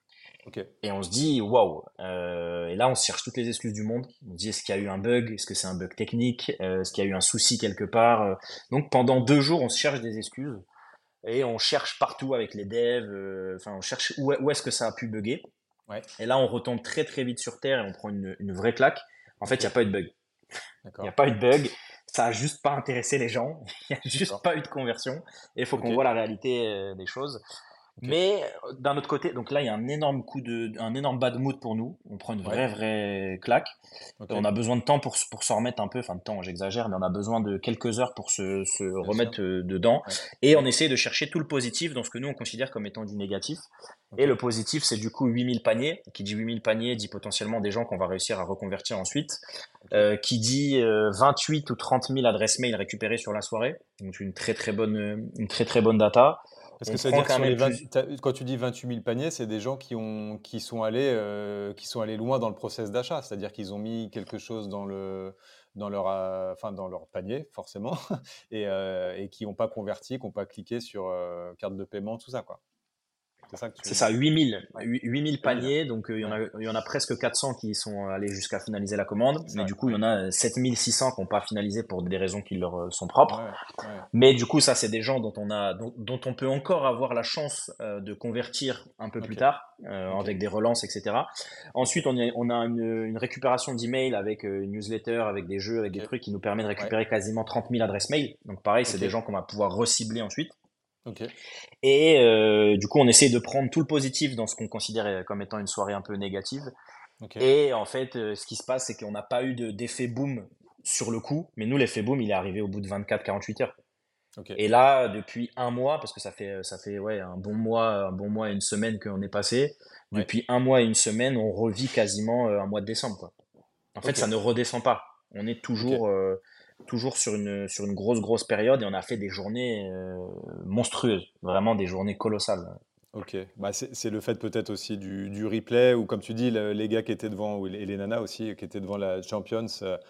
OK. Et on se dit, waouh. Euh, et là, on se cherche toutes les excuses du monde. On se dit, est-ce qu'il y a eu un bug? Est-ce que c'est un bug technique? Euh, est-ce qu'il y a eu un souci quelque part? Euh, Donc, pendant deux jours, on se cherche des excuses. Et on cherche partout avec les devs, euh, enfin on cherche où, où est-ce que ça a pu bugger. Ouais. Et là on retombe très très vite sur terre et on prend une, une vraie claque. En fait, il n'y a OK. pas eu de bug. Il n'y a D'accord. pas eu de bug. Ça a juste pas intéressé les gens. Il n'y a juste D'accord. pas eu de conversion. Et il faut qu'on OK. voit la réalité euh, des choses. OK. Mais euh, d'un autre côté, donc là il y a un énorme coup de, un énorme bad mood pour nous. On prend une Ouais. vraie vraie claque. On OK. a besoin de temps pour, pour s'en remettre un peu, enfin de temps, j'exagère, mais on a besoin de quelques heures pour se, se Bien sûr. remettre euh, dedans. Ouais. Et on Ouais. essaie de chercher tout le positif dans ce que nous on considère comme étant du négatif. Et OK. le positif, c'est du coup huit mille paniers. Qui dit huit mille paniers dit potentiellement des gens qu'on va réussir à reconvertir ensuite. OK. Euh, qui dit euh, vingt-huit ou trente mille adresses mail récupérées sur la soirée. Donc une très très bonne, euh, une très très bonne data. Parce que On ça veut prend dire que quand sur les même vingt, plus. tu quand tu dis vingt-huit mille paniers, c'est des gens qui ont qui sont allés, heu, qui sont allés loin dans le process d'achat. C'est-à-dire qu'ils ont mis quelque chose dans le dans leur, heu, enfin dans leur panier forcément et heu et qui ont pas converti, qui ont pas cliqué sur, heu, carte de paiement, tout ça, quoi. C'est ça que tu C'est veux ça, dire? huit mille. huit mille huit mille. paniers, donc euh, il y en a, Ouais, il y en a presque quatre cents qui sont allés jusqu'à finaliser la commande, c'est mais ça, du coup, il y ouais. en a euh, sept mille six cents qui n'ont pas finalisé pour des raisons qui leur euh, sont Ouais, propres. ouais, ouais, Mais du coup, ça, c'est des gens dont on a, dont, dont on peut encore avoir la chance euh, de convertir un peu plus OK, tard, euh, OK, avec des relances, et cetera. OK, Ensuite, on, est- on a une, une récupération d'emails avec euh, une newsletter, avec des jeux, avec des OK, trucs qui nous permet de ouais, récupérer quasiment trente mille adresses mail. Donc pareil, c'est des OK, gens qu'on va pouvoir recibler ensuite. OK, Et euh, du coup, on essaie de prendre tout le positif dans ce qu'on considère comme étant une soirée un peu négative. OK, Et en fait, euh, ce qui se passe, c'est qu'on n'a pas eu de- d'effet boom sur le coup. Mais nous, l'effet boom, il est arrivé au bout de vingt-quatre à quarante-huit heures. OK, Et là, depuis un mois, parce que ça fait, ça fait ouais, un bon mois, un bon mois et une semaine qu'on est passé, ouais, depuis un mois et une semaine, on revit quasiment euh, un mois de décembre, quoi. En fait, ça OK, ne redescend pas. On est OK. toujours, euh, toujours sur une, sur une grosse, grosse période et on a fait des journées euh, monstrueuses, vraiment des journées colossales. OK. Bah, c'est c'est le fait peut-être aussi du du replay ou comme tu dis, le les gars qui étaient devant ou les et les nanas aussi qui étaient devant la Champions, heu,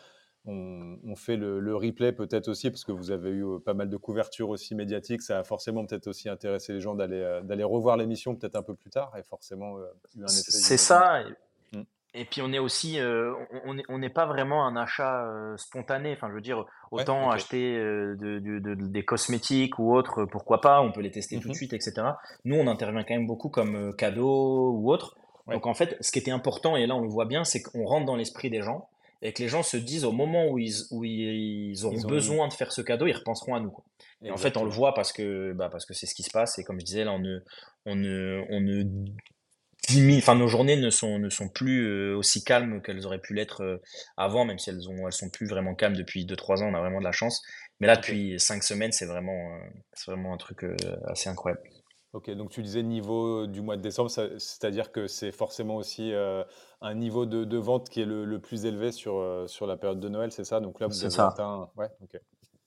ont ont fait le le replay peut-être aussi parce que vous avez eu, heu, pas mal de couverture aussi médiatique. Ça a forcément peut-être aussi intéressé les gens d'aller, heu, d'aller revoir l'émission peut-être un peu plus tard et forcément, heu, eu un effet C'est j'imagine aussi. ça. Mmh. et puis on est aussi, heu, on on est on n'est pas vraiment un achat, heu, spontané. Enfin, je veux dire, Ouais, autant OK. acheter, heu, de de de des cosmétiques ou autres, pourquoi pas, on peut les tester tout de Mmh. suite et cetera. Nous, on intervient quand même beaucoup comme, heu, cadeau ou autre. Ouais, Donc en fait, ce qui était important et là on le voit bien, c'est qu'on rentre dans l'esprit des gens et que les gens se disent au moment où ils où ils auront ils ont besoin de faire ce cadeau, ils repenseront à nous, quoi. Et en fait, on le exactement. voit parce que, bah, parce que c'est ce qui se passe et comme je disais là, on ne on ne on ne dix mille enfin nos journées ne sont ne sont plus, heu, aussi calmes qu'elles auraient pu l'être, heu, avant, même si elles ont elles sont plus vraiment calmes depuis deux trois ans, on a vraiment de la chance. Mais là, OK. depuis cinq semaines, c'est vraiment, heu, c'est vraiment un truc, heu, assez incroyable. OK, donc tu disais niveau du mois de décembre, ça c'est-à-dire que c'est forcément aussi, heu, un niveau de de vente qui est le le plus élevé sur, heu, sur la période de Noël, c'est ça? Donc là, vous C'est avez ça, atteint ouais, OK,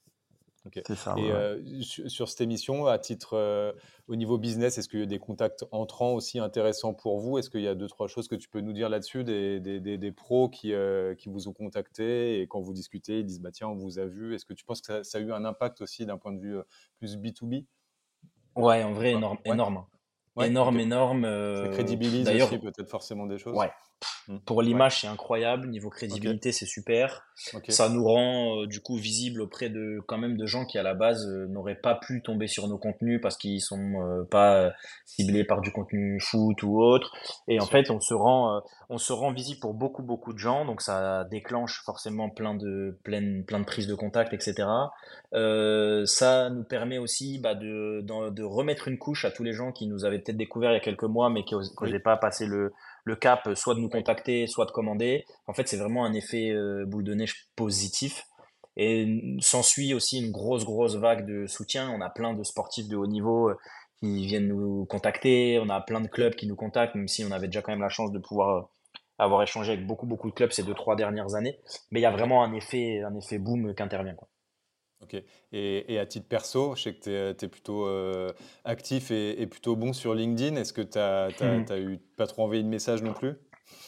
OK c'est ça, et ouais, ouais. heu, su sur cette émission, à titre, heu, au niveau business, est-ce qu'il y a eu des contacts entrants aussi intéressants pour vous? Est-ce qu'il y a deux trois choses que tu peux nous dire là-dessus? Des des des des pros qui, heu, qui vous ont contacté et quand vous discutez, ils disent: «Bah, tiens, on vous a vu». Est-ce que tu penses que ça ça a eu un impact aussi d'un point de vue, heu, plus B to B Ouais, en ou vrai, pas? énorme, Ouais? énorme, hein. Ouais? OK. Énorme, énorme, Ça heu, crédibilise aussi d'ailleurs, peut-être forcément des choses? ouais. Mmh. Pour Ouais. l'image, c'est incroyable. Niveau OK. crédibilité, c'est super. OK. Ça nous rend, heu, du coup, visibles auprès de quand même de gens qui, à la base, heu, n'auraient pas pu tomber sur nos contenus parce qu'ils sont, heu, pas, heu, ciblés par du contenu foot ou autre. Et Bien en sûr. fait, on se rend, heu, on se rend visible pour beaucoup, beaucoup de gens, donc ça déclenche forcément plein de plein plein de prises de contact et cetera. Heu, ça nous permet aussi, bah, de d'en de remettre une couche à tous les gens qui nous avaient peut-être découverts il y a quelques mois, mais qui os qui Oui. osaient pas passer le le cap, euh, soit de nous Oui. contacter, soit de commander. En fait, c'est vraiment un effet euh, boule de neige positif. Et s'ensuit aussi une grosse, grosse vague de soutien. On a plein de sportifs de haut niveau euh, qui viennent nous contacter. On a plein de OK. clubs qui nous contactent, même si on avait déjà quand même la chance de pouvoir euh, avoir échangé avec beaucoup, beaucoup de clubs ces deux, trois dernières années. Mais il y a OK. vraiment un effet, un effet boom qui intervient, quoi. OK et et à titre perso, je sais que tu es, plutôt, heu, actif et et plutôt bon sur LinkedIn. Est-ce que tu as eu pas trop envoyé de messages non plus?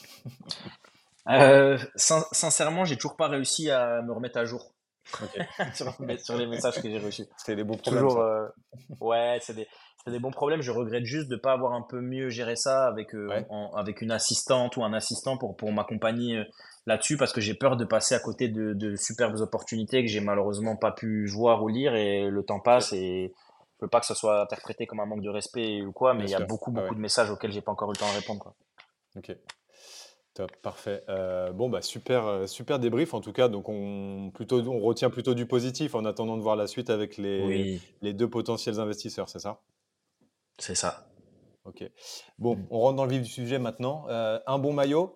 Euh, sin- sincèrement, j'ai toujours pas réussi à me remettre à jour OK. sur, sur les messages que j'ai reçus. C'est des bons problèmes Toujours, ça. heu, ouais, c'est des c'est des bons problèmes. Je regrette juste de pas avoir un peu mieux géré ça avec, heu, en Ouais, en avec une assistante ou un assistant pour pour m'accompagner, heu, là-dessus parce que j'ai peur de passer à côté de de superbes opportunités que j'ai malheureusement pas pu voir ou lire et le temps OK. passe et je veux pas que ça soit interprété comme un manque de respect ou quoi, mais Bien il y a sûr. beaucoup, Ouais, beaucoup ouais. de messages auxquels j'ai pas encore eu le temps de répondre, quoi. OK. Top, parfait. Heu, bon, bah, super, heu, super débrief en tout cas. Donc on plutôt on retient plutôt du positif en attendant de voir la suite avec les Oui, les deux potentiels investisseurs, c'est ça? c'est ça. OK. Bon, Mmh. on rentre dans le vif du sujet maintenant. Heu, un bon maillot,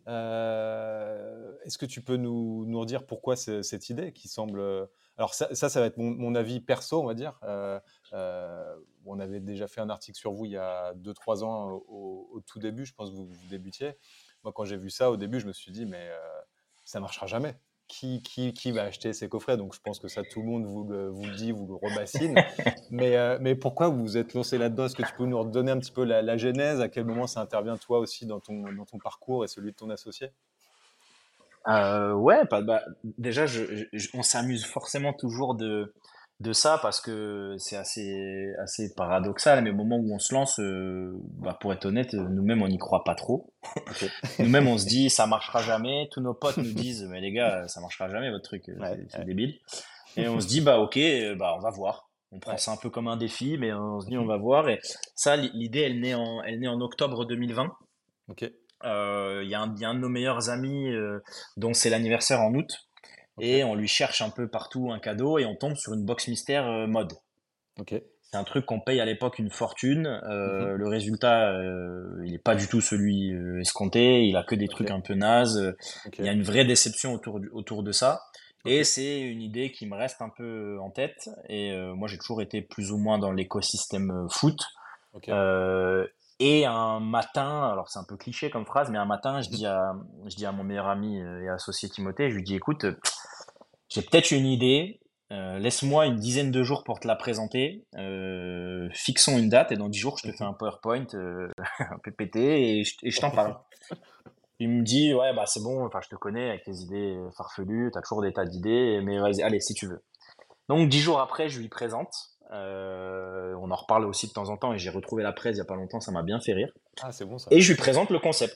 heu, est-ce que tu peux nous nous redire pourquoi ce cette idée qui semble, heu alors ça ça, ça va être mon mon avis perso, on va dire. Heu heu, on avait déjà fait un article sur vous il y a deux trois ans au au tout début, je pense que vous vous débutiez. Moi, quand j'ai vu ça au début, je me suis dit: «Mais, heu, ça marchera jamais. Qui qui qui va acheter ces coffrets?» Donc je pense que ça, tout le monde vous le vous le dit, vous le rebassine. Mais, heu, mais pourquoi vous vous êtes lancé là-dedans? Est-ce que tu peux nous redonner un petit peu la la genèse? À quel moment ça intervient toi aussi dans ton dans ton parcours et celui de ton associé? Heu, ouais, bah bah, déjà, je je je on s'amuse forcément toujours de de ça parce que c'est assez assez paradoxal, mais au moment où on se lance, heu, bah, pour être honnête, heu, nous-mêmes, on n'y croit pas trop. OK. Nous-mêmes, on se dit: «Ça marchera jamais». Tous nos potes nous disent: «Mais les gars, ça marchera jamais votre truc, heu, Ouais, c'est c'est ouais. débile». Et on se dit: «Bah, OK, heu, bah, on va voir». On prend Ouais. ça un peu comme un défi, mais on se dit: «On Mmh. va voir». Et ça, l'i l'idée, elle naît en elle naît en octobre deux mille vingt. OK. Heu, il y a un il y a un de nos meilleurs amis, heu, dont c'est l'anniversaire en août OK. et on lui cherche un peu partout un cadeau et on tombe sur une box mystère, heu, mode. OK. C'est un truc qu'on paye à l'époque une fortune, Mmh. heu, le résultat, heu, il est pas du tout celui, heu, escompté, il a que des trucs OK. un peu nazes, heu, il y OK. a une vraie déception autour du autour de ça. Et OK. c'est une idée qui me reste un peu en tête et heu, moi j'ai toujours été plus ou moins dans l'écosystème, heu, foot. OK. Heu et un matin, alors c'est un peu cliché comme phrase, mais un matin, je Mmh. dis à je dis à mon meilleur ami, heu et associé Timothée, je lui dis: «Écoute, heu, j'ai peut-être une idée, heu, laisse-moi une dizaine de jours pour te la présenter, heu, fixons une date et dans dix jours, je te fais Mmh. un PowerPoint, heu, un peu pété et je et je t'en parle». Il me dit: «Ouais, bah, c'est bon, enfin je te connais avec tes idées, farfelues, tu as toujours des tas d'idées, mais vas-y, allez, si tu veux». Donc dix jours après, je lui présente. Euh, on en reparle aussi de temps en temps et j'ai retrouvé la presse il y a pas longtemps, ça m'a bien fait rire. Ah, c'est bon ça. Et je lui présente le concept.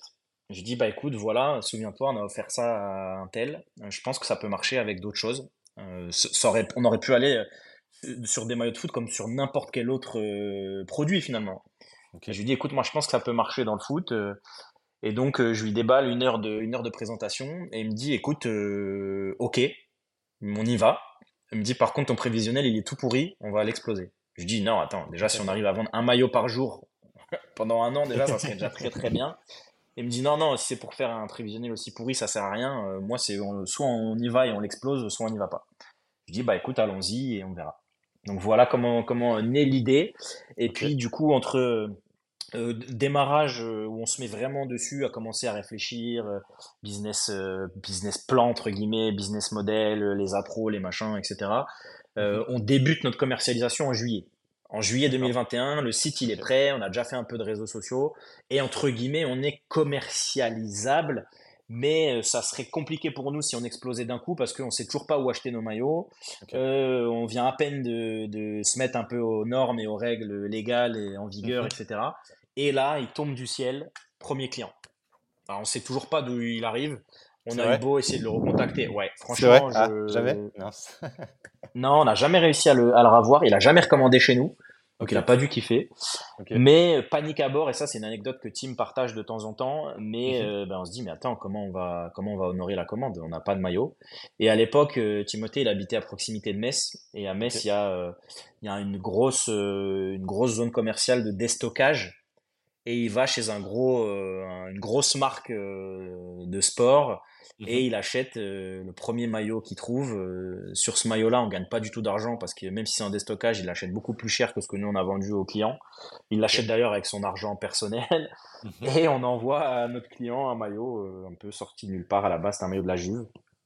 Je dis: «Bah, écoute, voilà, souviens-toi, on a offert ça à un tel, heu, je pense que ça peut marcher avec d'autres choses». Heu, ce ça aurait on aurait pu aller, heu, sur des maillots de foot comme sur n'importe quel autre, heu, produit finalement. Et OK. je lui dis: «Écoute, moi je pense que ça peut marcher dans le foot», heu et donc heu, je lui déballe une heure de une heure de présentation et il me dit: «Écoute, heu, OK, on y va». Il me dit: «Par contre, ton prévisionnel, il est tout pourri, on va l'exploser». Je lui dis: «Non, attends, déjà si on arrive à vendre un maillot par jour pendant un an déjà, ça serait déjà très, très bien». Il me dit: «Non, non, si c'est pour faire un prévisionnel aussi pourri, ça sert à rien, heu, moi c'est on soit on y va et on l'explose, soit on n'y va pas». Je dis: «Bah écoute, allons-y et on verra». Donc voilà comment comment naît l'idée et OK. puis du coup entre, heu, démarrage, heu, où on se met vraiment dessus à commencer à réfléchir, heu, business, heu, «business plan» entre guillemets, business model, heu, les appros, les machins et cetera. Mmh. Heu, on débute notre commercialisation en juillet. En juillet D'accord. deux mille vingt et un, le site il est OK. prêt, on a déjà fait un peu de réseaux sociaux et entre guillemets, on est commercialisable, mais heu, ça serait compliqué pour nous si on explosait d'un coup parce qu'on sait toujours pas où acheter nos maillots. OK. Heu, on vient à peine de de se mettre un peu aux normes et aux règles légales et en vigueur et Mmh. cetera. Et là, il tombe du ciel, premier client. Alors, on sait toujours pas d'où il arrive. On C'est a eu vrai? beau essayer de le recontacter. Ouais, C'est vrai? franchement, Ah, jamais? je. Mince. Non, on n'a jamais réussi à le, à le revoir. Il a jamais recommandé chez nous. Donc, il n'a OK. pas dû kiffer. OK. Mais euh, panique à bord, et ça, c'est une anecdote que Tim partage de temps en temps. Mais Mmh. euh, ben, on se dit, mais attends, comment on va, comment on va honorer la commande? On n'a pas de maillot. Et à l'époque, euh, Timothée, il habitait à proximité de Metz. Et à Metz, OK. il y a, euh, il y a une grosse, euh, une grosse zone commerciale de déstockage et il va chez un gros, euh, un- une grosse marque euh, de sport Mmh. et il achète euh, le premier maillot qu'il trouve. Euh, sur ce maillot-là, on gagne pas du tout d'argent parce que même si c'est en déstockage, il l'achète beaucoup plus cher que ce que nous on a vendu aux clients. Il OK. l'achète d'ailleurs avec son argent personnel Mmh. et on envoie à notre client un maillot euh, un peu sorti de nulle part. À la base, c'est un maillot de la Juve,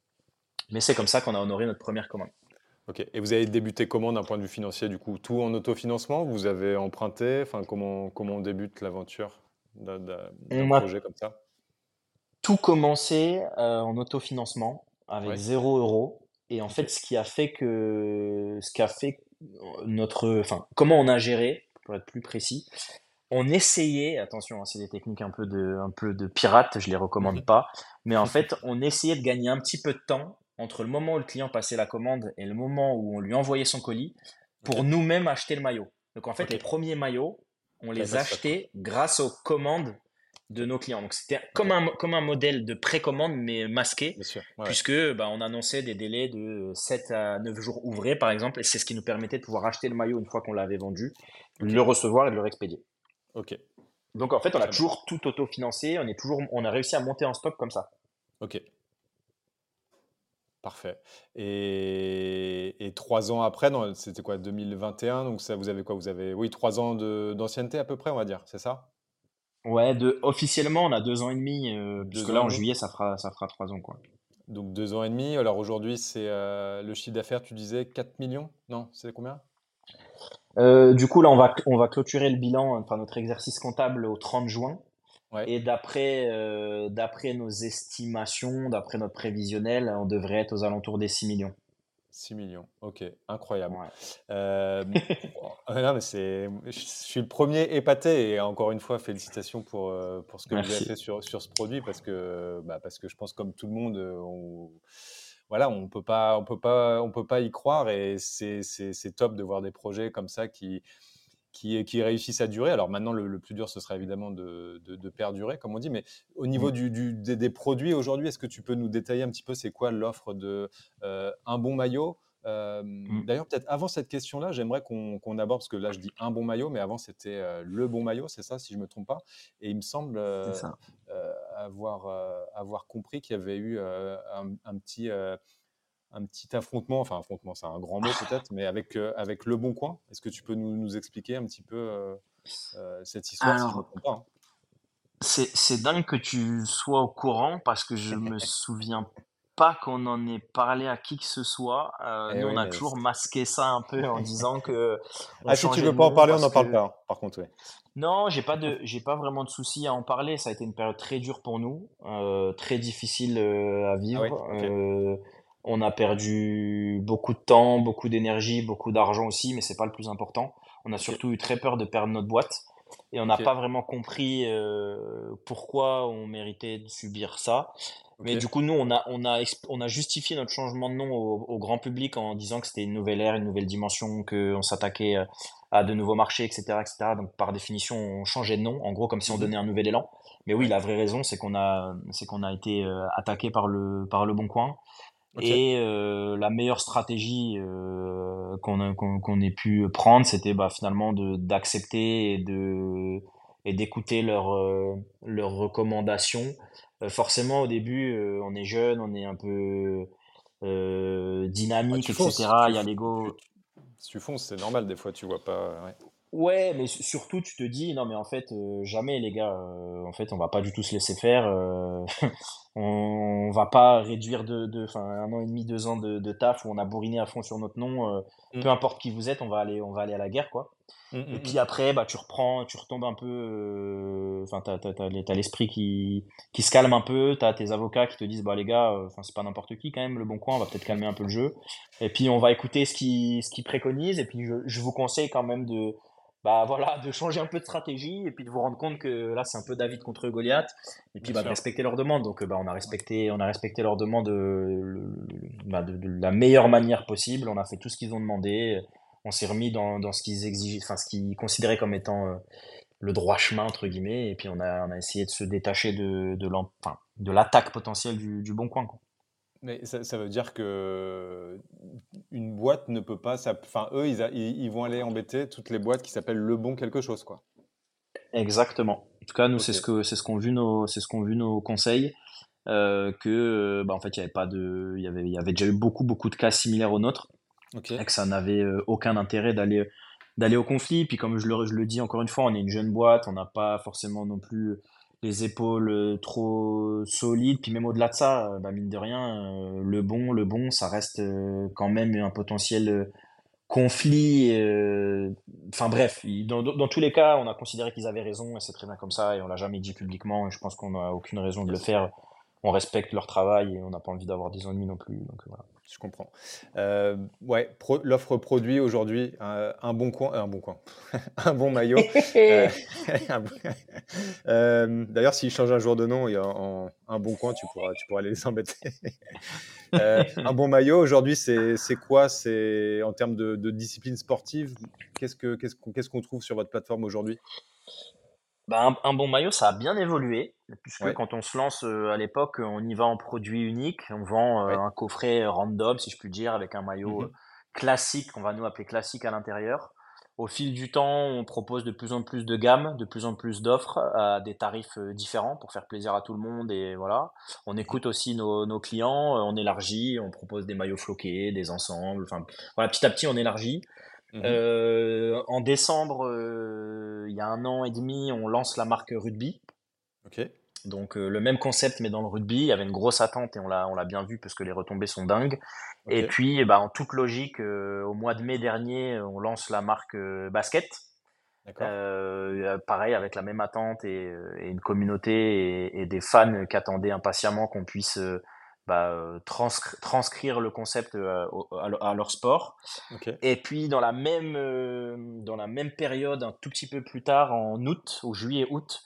mais c'est comme ça qu'on a honoré notre première commande. OK, et vous avez débuté comment d'un point de vue financier du coup? Tout en autofinancement? Vous avez emprunté? Enfin, comment comment on débute l'aventure d'un d'un d'un On a projet comme ça? tout commencé euh, en autofinancement avec Ouais, zéro euro. Et en OK. fait, ce qui a fait que, ce qui a fait notre, enfin, comment on a géré, pour être plus précis, on essayait, attention, hein, c'est des techniques un peu de, un peu de pirate, je les recommande Mmh. pas, mais en fait, on essayait de gagner un petit peu de temps entre le moment où le client passait la commande et le moment où on lui envoyait son colis pour OK. nous-mêmes acheter le maillot. Donc en fait, les OK. premiers maillots, on Fallait les pas se fasse quoi. achetait grâce aux commandes de OK. nos clients. Donc c'était comme OK. un, comme un modèle de précommande, mais masqué, Bien sûr. Ouais, ouais. puisque bah, on annonçait des délais de sept à neuf jours ouvrés, par exemple, et c'est ce qui nous permettait de pouvoir acheter le maillot une fois qu'on l'avait vendu, le OK. recevoir et de le expédier. OK. Donc en fait, on a Très bien. toujours tout autofinancé, on est toujours, on a réussi à monter en stock comme ça. OK. Parfait. Et, et trois ans après, dans- c'était quoi, deux mille vingt et un, donc ça, vous avez quoi? Vous avez, oui, trois ans de, d'ancienneté à peu près, on va dire, c'est ça? Ouais, de, officiellement, on a deux ans et demi, euh, puisque Deux ans là et en demi? juillet, ça fera, ça fera trois ans, quoi. Donc deux ans et demi. Alors aujourd'hui, c'est euh, le chiffre d'affaires, tu disais quatre millions? Non, c'est combien? Euh, du coup, là, on va, on va clôturer le bilan, enfin notre exercice comptable au trente juin. Ouais, Et d'après euh, d'après nos estimations, d'après notre prévisionnel, on devrait être aux alentours des six millions. six millions. Ok, incroyable. Ouais. Euh, ouais, non, mais c'est, je suis le premier épaté et encore une fois, félicitations pour, euh, pour ce que vous avez Merci. fait sur, sur ce produit parce que, bah, parce que je pense comme tout le monde, euh, on, voilà, on peut pas, on peut pas, on peut pas y croire et c'est, c'est, c'est top de voir des projets comme ça qui, qui, qui réussissent à durer. Alors maintenant, le, le plus dur, ce sera évidemment de, de, de perdurer, comme on dit, mais au niveau Mm. du, du- des, des produits aujourd'hui, est-ce que tu peux nous détailler un petit peu c'est quoi l'offre de euh, un bon maillot? Euh, Mm. D'ailleurs, peut-être avant cette question-là, j'aimerais qu'on qu'on aborde, parce que là, je dis un bon maillot, mais avant, c'était euh, le bon maillot, c'est ça, si je ne me trompe pas. Et il me semble C'est euh, ça. euh, avoir, euh, avoir compris qu'il y avait eu euh, un, un petit, euh, un petit affrontement, enfin affrontement, c'est un grand mot peut-être, mais avec, euh, avec Le Bon Coin. Est-ce que tu peux nous, nous expliquer un petit peu euh, euh, cette histoire, si je ne me Alors, trompe pas, hein? c'est c'est dingue que tu sois au courant parce que je me souviens pas qu'on en ait parlé à qui que ce soit. Euh, Eh nous, on oui, a mais toujours masqué ça un peu en disant que on ah, si tu changeait veux de pas en nom parler, on parce n'en parle que pas, hein, par contre, oui. non, j'ai pas de, j'ai pas vraiment de soucis à en parler. Ça a été une période très dure pour nous, euh, très difficile euh, à Ah oui, vivre. ok, Euh, on a perdu beaucoup de temps, beaucoup d'énergie, beaucoup d'argent aussi, mais c'est pas le plus important. On a ok, surtout eu très peur de perdre notre boîte. et on n'a OK, pas vraiment compris, heu, pourquoi on méritait de subir ça. Mais OK. du coup, nous, on a on a exp on a justifié notre changement de nom au au grand public en disant que c'était une nouvelle ère, une nouvelle dimension, qu'on s'attaquait, heu, à de nouveaux marchés et cetera et cetera. Donc par définition, on changeait de nom, en gros comme si on Mmh. donnait un nouvel élan. Mais oui, Ouais, la vraie raison, c'est qu'on a c'est qu'on a été, heu, attaqué par le par Leboncoin OK. et heu, la meilleure stratégie, heu, qu'on a qu'on qu'on ait pu prendre, c'était, bah, finalement de d'accepter et de et d'écouter leurs, heu, leurs recommandations. Heu, forcément au début, heu, on est jeune, on est un peu, heu, Bah, dynamique tu et fonces, cetera. tu Il y a f tu l'ego. tu tu fonces, c'est normal des fois, tu vois pas ouais. Ouais, mais su surtout tu te dis: «Non mais en fait, heu, jamais les gars, heu, en fait on va pas du tout se laisser faire, heu, on va pas réduire de de enfin un an et demi, deux ans de de taf où on a bourriné à fond sur notre nom, heu, Mmh. peu importe qui vous êtes, on va aller on va aller à la guerre quoi». Mmh, Et mmh puis mh. après, bah, tu reprends, tu retombes un peu, heu, enfin tu as tu as tu l'esprit qui qui se calme un peu, tu as tes avocats qui te disent: «Bah les gars, heu, enfin c'est pas n'importe qui quand même Le Bon Coin, on va peut-être calmer un peu le jeu et puis on va écouter ce qu'ils ce qu'ils préconisent et puis je je vous conseille quand même de, bah, voilà, de changer un peu de stratégie et puis de vous rendre compte que là, c'est un peu David contre Goliath et puis, Bien bah, de sûr. respecter leurs demandes». Donc, heu, bah, on a Ouais. respecté on a respecté leurs demandes, heu, le le bah, de de la meilleure manière possible. On a fait tout ce qu'ils ont demandé, on s'est remis dans dans ce qu'ils exigeaient, enfin, ce qu'ils considéraient comme étant, heu, «le droit chemin» entre guillemets et puis on a on a essayé de se détacher de de l'em enfin, de l'attaque potentielle du du Bon Coin, quoi. Mais ça ça veut dire que une boîte ne peut pas s'app enfin, eux, ils a ils ils vont aller embêter toutes les boîtes qui s'appellent Le Bon quelque chose, quoi? Exactement. En tout cas, nous, c'est ce OK, que c'est ce qu'ont vu nos c'est ce qu'ont vu nos conseils. Heu, que, heu, bah, en fait, il y avait pas de il y avait il y avait déjà eu beaucoup, beaucoup de cas similaires aux nôtres OK. et que ça n'avait, heu, aucun intérêt d'aller, d'aller au conflit. Puis comme je le je le dis encore une fois, on est une jeune boîte, on n'a pas forcément non plus les épaules, heu, trop solides. Puis même au-delà de ça, heu, bah, mine de rien, heu, le bon le bon, ça reste, heu, quand même un potentiel, heu, conflit, heu, enfin bref, i dans dans dans tous les cas, on a considéré qu'ils avaient raison et c'est très bien comme ça et on l'a jamais dit publiquement et je pense qu'on n'a aucune raison de Bien le sûr. faire. On respecte leur travail et on n'a pas envie d'avoir des ennuis non plus, donc voilà. Je comprends. Hem, ouais, pro l'offre produit aujourd'hui, heu, un bon coin un bon coin, un bon maillot, heu, un bon hem, d'ailleurs, s'ils changent un jour de nom et en en un bon coin, tu pourras tu pourras les embêter. Heu, un bon maillot aujourd'hui, c'est c'est quoi? C'est en termes de de discipline sportive, qu'est-ce que qu'est-ce qu'on qu'est-ce qu'on trouve sur votre plateforme aujourd'hui? Bah, un un bon maillot, ça a bien évolué, puisque Ouais, quand on se lance, heu, à l'époque, on y va en produit unique. On vend, heu, ouais. un coffret random, si je puis dire, avec un maillot, Mmh. heu, classique, qu'on va nous appeler classique à l'intérieur. Au fil du temps, on propose de plus en plus de gammes, de plus en plus d'offres à des tarifs, heu, différents pour faire plaisir à tout le monde et voilà. On Mmh. écoute aussi nos nos clients, heu, on élargit, on propose des maillots floqués, des ensembles, enfin voilà, petit à petit, on élargit. Mmh. Heu, en décembre, heu, il y a un an et demi, on lance la marque rugby. OK, Donc, heu, le même concept, mais dans le rugby. Il y avait une grosse attente et on l'a on l'a bien vu parce que les retombées sont dingues. Et OK, puis, eh bah, en toute logique, heu, au mois de mai dernier, on lance la marque, heu, basket. d'accord. Heu, pareil avec la même attente et heu, et une communauté et et des fans qui attendaient impatiemment qu'on puisse, heu, bah, heu, transcr transcrire le concept, heu, au à leur à leur sport. OK, Et puis dans la même, hem, dans la même période, un tout petit peu plus tard, en août, ou juillet-août,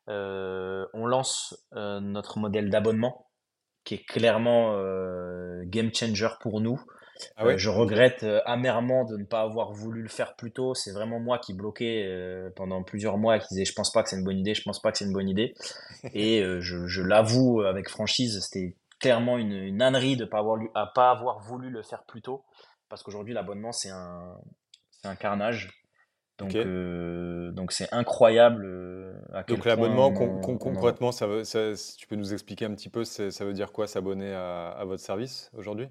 heu, on lance, heu, notre modèle d'abonnement qui est clairement, heu, game changer pour nous. ah Heu, ouais? je OK. regrette, heu, amèrement de ne pas avoir voulu le faire plus tôt. C'est vraiment moi qui bloquais, heu, pendant plusieurs mois et qui disais: «Je pense pas que c'est une bonne idée, je pense pas que c'est une bonne idée» et heu, je je l'avoue avec franchise, c'était clairement une une ânerie de pas avoir lu à pas avoir voulu le faire plus tôt. Parce qu'aujourd'hui l'abonnement c'est un c'est un carnage. Donc OK. heu, donc c'est incroyable, heu, à quel Donc point l'abonnement on con con en on en a. concrètement, ça veut ça si tu peux nous expliquer un petit peu, c'est ça veut dire quoi s'abonner à à votre service aujourd'hui?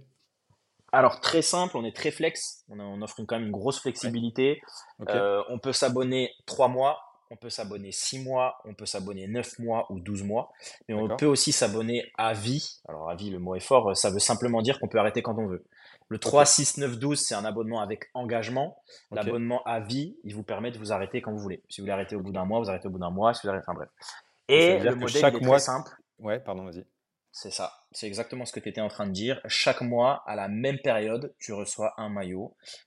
Alors très simple, on est très flex, on a on offre une quand même une grosse Ouais, flexibilité. OK, Heu, on peut s'abonner trois mois, on peut s'abonner six mois, on peut s'abonner neuf mois ou douze mois, mais on d'accord. peut aussi s'abonner à vie. Alors à vie, le mot est fort, heu, ça veut simplement dire qu'on peut arrêter quand on veut. Le trois, OK, six, neuf, douze, c'est un abonnement avec engagement. OK, L'abonnement à vie, il vous permet de vous arrêter quand vous voulez. Si vous voulez arrêter au bout OK. d'un mois, vous arrêtez au bout d'un mois, si vous arrêtez enfin bref. Et ça veut Et le dire que modèle, il chaque est très mois simple. ouais, pardon, vas-y. C'est ça, c'est exactement ce que tu étais en train de dire. Chaque mois, à la même période, tu reçois un maillot.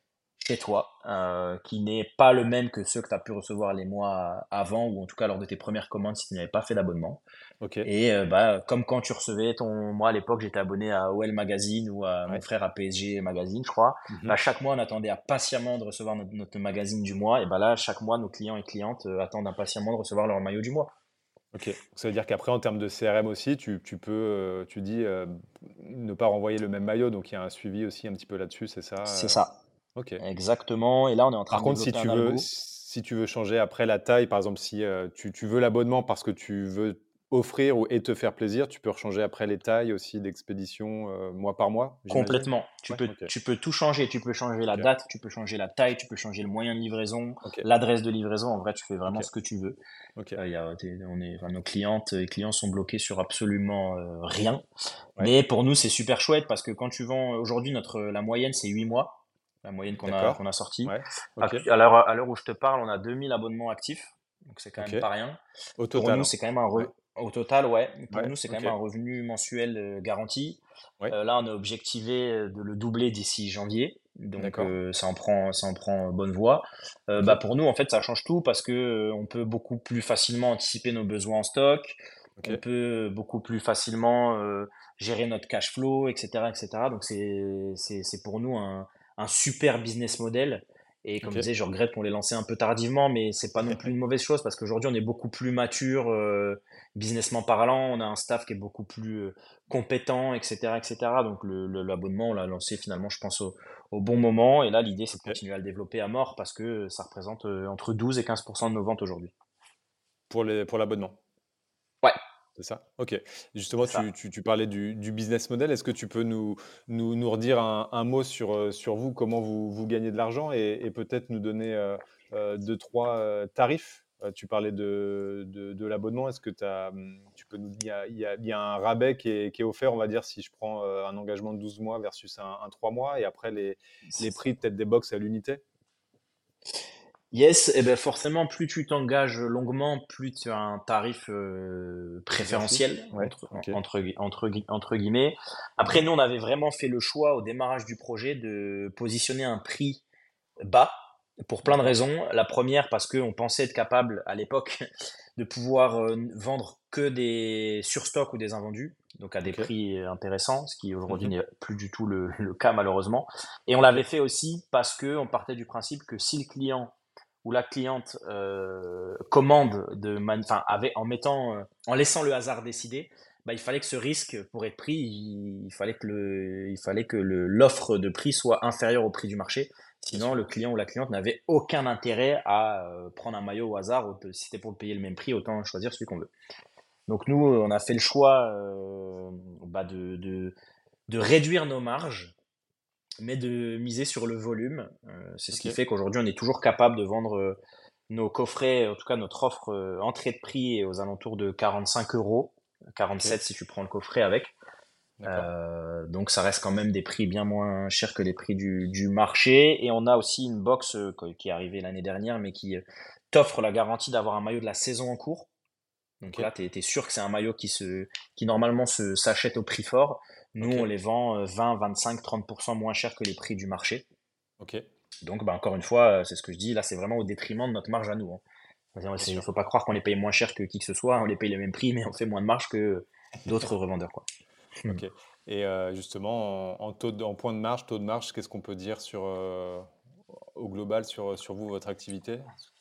chez toi, heu, qui n'est pas le même que ceux que tu as pu recevoir les mois avant ou en tout cas lors de tes premières commandes si tu n'avais pas fait d'abonnement. OK. Et heu, bah, comme quand tu recevais ton moi à l'époque j'étais abonné à O L Magazine ou à mon Ouais. frère à P S G Magazine je crois. Mmh. Bah, chaque mois on attendait impatiemment de recevoir notre notre magazine du mois et bah, là chaque mois nos clients et clientes, heu, attendent impatiemment de recevoir leur maillot du mois. OK. Ça veut dire qu'après en termes de C R M aussi, tu tu peux, heu, tu dis, heu, ne pas renvoyer le même maillot, donc il y a un suivi aussi un petit peu là-dessus, c'est C'est ça, heu? ça, OK. exactement et là on est en train Par de contre, si développer un tu veux algo. si tu veux changer après la taille, par exemple, si, heu, tu tu veux l'abonnement parce que tu veux offrir ou et te faire plaisir, tu peux rechanger après les tailles aussi d'expédition, heu, mois par mois, j'imagine? Complètement. Tu Ouais, peux OK, tu peux tout changer. Tu peux changer la OK, date, tu peux changer la taille, tu peux changer le moyen de livraison, OK, l'adresse de livraison. En vrai, tu fais vraiment OK, ce que tu veux. OK. Heu, il y a tu on est enfin, nos clientes et clients sont bloqués sur absolument, heu, rien. Ouais, Mais pour nous, c'est super chouette parce que quand tu vends aujourd'hui notre la moyenne, c'est huit mois, la moyenne qu'on a qu'on d'accord. a sortie. Ouais, OK, Actu à l'heure à l'heure où je te parle, on a deux mille abonnements actifs, donc c'est quand même OK. pas rien. Au Pour total, nous, hein? c'est quand même un Ouais, re au total, ouais, pour ouais, nous, c'est quand même OK, un revenu mensuel, heu, garanti. ouais, Heu, là, on a objectivé, heu, de le doubler d'ici janvier, donc d'accord, heu, ça en prend ça en prend bonne voie. Heu, bah, OK, pour nous, en fait, ça change tout parce que, heu, on peut beaucoup plus facilement anticiper nos besoins en stock. On OK, peut beaucoup plus facilement, heu, gérer notre cash flow et cetera et cetera. Donc c'est c'est c'est pour nous un un super business model et comme je OK. disais, je regrette qu'on l'ait lancé un peu tardivement, mais c'est pas non plus une mauvaise chose parce qu'aujourd'hui, on est beaucoup plus mature, heu, businessment parlant. On a un staff qui est beaucoup plus, heu, compétent et cetera et cetera. Donc le le l'abonnement, on l'a lancé finalement, je pense, au au bon moment et là, l'idée, c'est de OK. continuer à le développer à mort parce que ça représente, heu, entre douze et quinze de nos ventes aujourd'hui. Pour les pour l'abonnement? Ouais, C'est ça? OK. Justement, c'est tu ça. tu tu parlais du du business model. Est-ce que tu peux nous nous nous redire un un mot sur, heu, sur vous, comment vous vous gagnez de l'argent et et peut-être nous donner, heu heu, deux trois, heu, tarifs? Heu, tu parlais de de de l'abonnement. Est-ce que tu as, mmh, tu peux nous il y a il y a il y a un rabais qui est qui est offert, on va dire, si je prends, heu, un engagement de douze mois versus un un trois mois et après les les C'est ça. prix peut-être des box à l'unité? Yes et ben forcément, plus tu t'engages longuement, plus tu as un tarif, heu, Préférentiel? «préférentiel» Ouais, entre en OK, entre gui entre gui entre guillemets. Après mmh, nous, on avait vraiment fait le choix au démarrage du projet de positionner un prix bas, pour plein de d'accord, raisons. La première parce qu'on pensait être capable à l'époque de pouvoir, heu, vendre que des surstocks ou des invendus, donc à des OK, prix, heu, intéressants, ce qui aujourd'hui mmh, n'est plus du tout le le cas malheureusement et on OK, l'avait fait aussi parce qu'on partait du principe que si le client ou la cliente, heu, commande de man enfin avait en mettant, heu, en laissant le hasard décider, bah, il fallait que ce risque pour être pris, il il fallait que le il fallait que le l'offre de prix soit inférieure au prix du marché. bien Sinon, sûr. le client ou la cliente n'avait aucun intérêt à, heu, prendre un maillot au hasard. Aut si c'était pour le payer le même prix, autant choisir celui qu'on veut. Donc nous, on a fait le choix, heu, bah, de de de réduire nos marges, mais de miser sur le volume. Heu, c'est ce qui OK, fait qu'aujourd'hui, on est toujours capable de vendre, heu, nos coffrets, en tout cas notre offre, heu, entrée de prix est aux alentours de quarante-cinq euros, OK, quarante-sept si tu prends le coffret avec. d'accord, Heu, donc ça reste quand même des prix bien moins chers que les prix du du marché et on a aussi une box, heu, que qui est arrivée l'année dernière, mais qui, heu, t'offre la garantie d'avoir un maillot de la saison en cours. Donc OK. là, tu es sûr que c'est un maillot qui se qui normalement se s'achète au prix fort. Nous, on OK, les vend, heu, vingt, vingt-cinq, trente moins cher que les prix du marché. OK, Donc bah, encore une fois, heu, c'est ce que je dis, là, c'est vraiment au détriment de notre marge à nous, hein. bien Il sûr. faut pas croire qu'on les paye moins cher que qui que ce soit, on les paye les mêmes prix, mais on fait moins de marge que d'autres revendeurs, quoi. OK et heu, justement en en taux de en point de marge, taux de marge, qu'est-ce qu'on peut dire sur, heu, au global sur, sur vous, votre activité?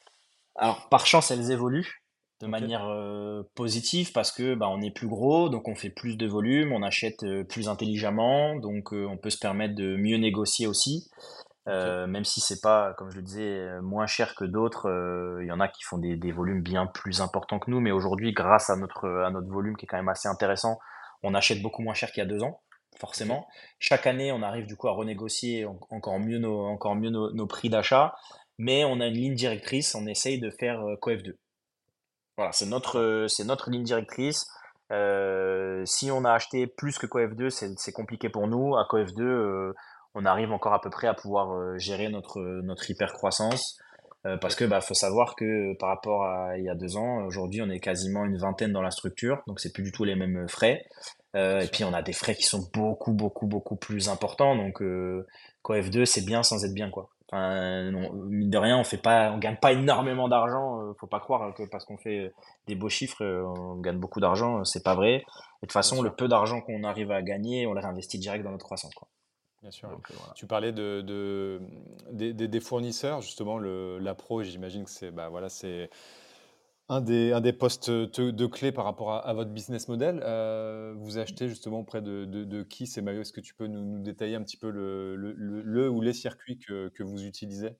Alors, par chance, elles évoluent de OK, manière, heu, positive parce que, bah, on est plus gros, donc on fait plus de volume, on achète, heu, plus intelligemment, donc heu, on peut se permettre de mieux négocier aussi. OK, Heu, même si c'est pas, comme je le disais, heu, moins cher que d'autres, heu, il y en a qui font des des volumes bien plus importants que nous, mais aujourd'hui, grâce à notre, à notre volume qui est quand même assez intéressant, on achète beaucoup moins cher qu'il y a deux ans, OK, forcément. Chaque année, on arrive du coup à renégocier en encore mieux nos encore mieux nos nos prix d'achat, mais on a une ligne directrice, on essaye de faire, heu, co f deux. Voilà, c'est notre, d'accord, heu, c'est notre ligne directrice. Heu, si on a acheté plus que co f deux, c'est c'est compliqué pour nous. À co f deux, heu, on arrive encore à peu près à pouvoir, heu, gérer notre, notre hyper croissance. Heu, parce OK, que, bah, faut savoir que, par rapport à il y a deux ans, aujourd'hui, on est quasiment une vingtaine dans la structure, donc c'est plus du tout les mêmes frais. bien Heu, et sûr. puis on a des frais qui sont beaucoup, beaucoup, beaucoup plus importants, donc heu, co f deux, c'est bien sans être bien, quoi. Enfin, non, mine de rien, on fait pas, on gagne pas énormément d'argent. euh, Faut pas croire que parce qu'on fait des beaux chiffres, euh, on gagne beaucoup d'argent. euh, C'est pas vrai. Et de toute Bien façon, le sûr, peu d'argent qu'on arrive à gagner, on le réinvestit direct dans notre croissance, quoi. bien sûr, ouais. Donc euh, voilà. Tu parlais de, de- des, des- des fournisseurs, justement, le, la pro, j'imagine que c'est bah, voilà, c'est un des, un des postes de, de clé par rapport à, à votre business model. Euh, vous achetez justement auprès de, de- de qui ces maillots? Est-ce que tu peux nous, nous détailler un petit peu le, le- le- le ou les circuits que, que vous utilisez?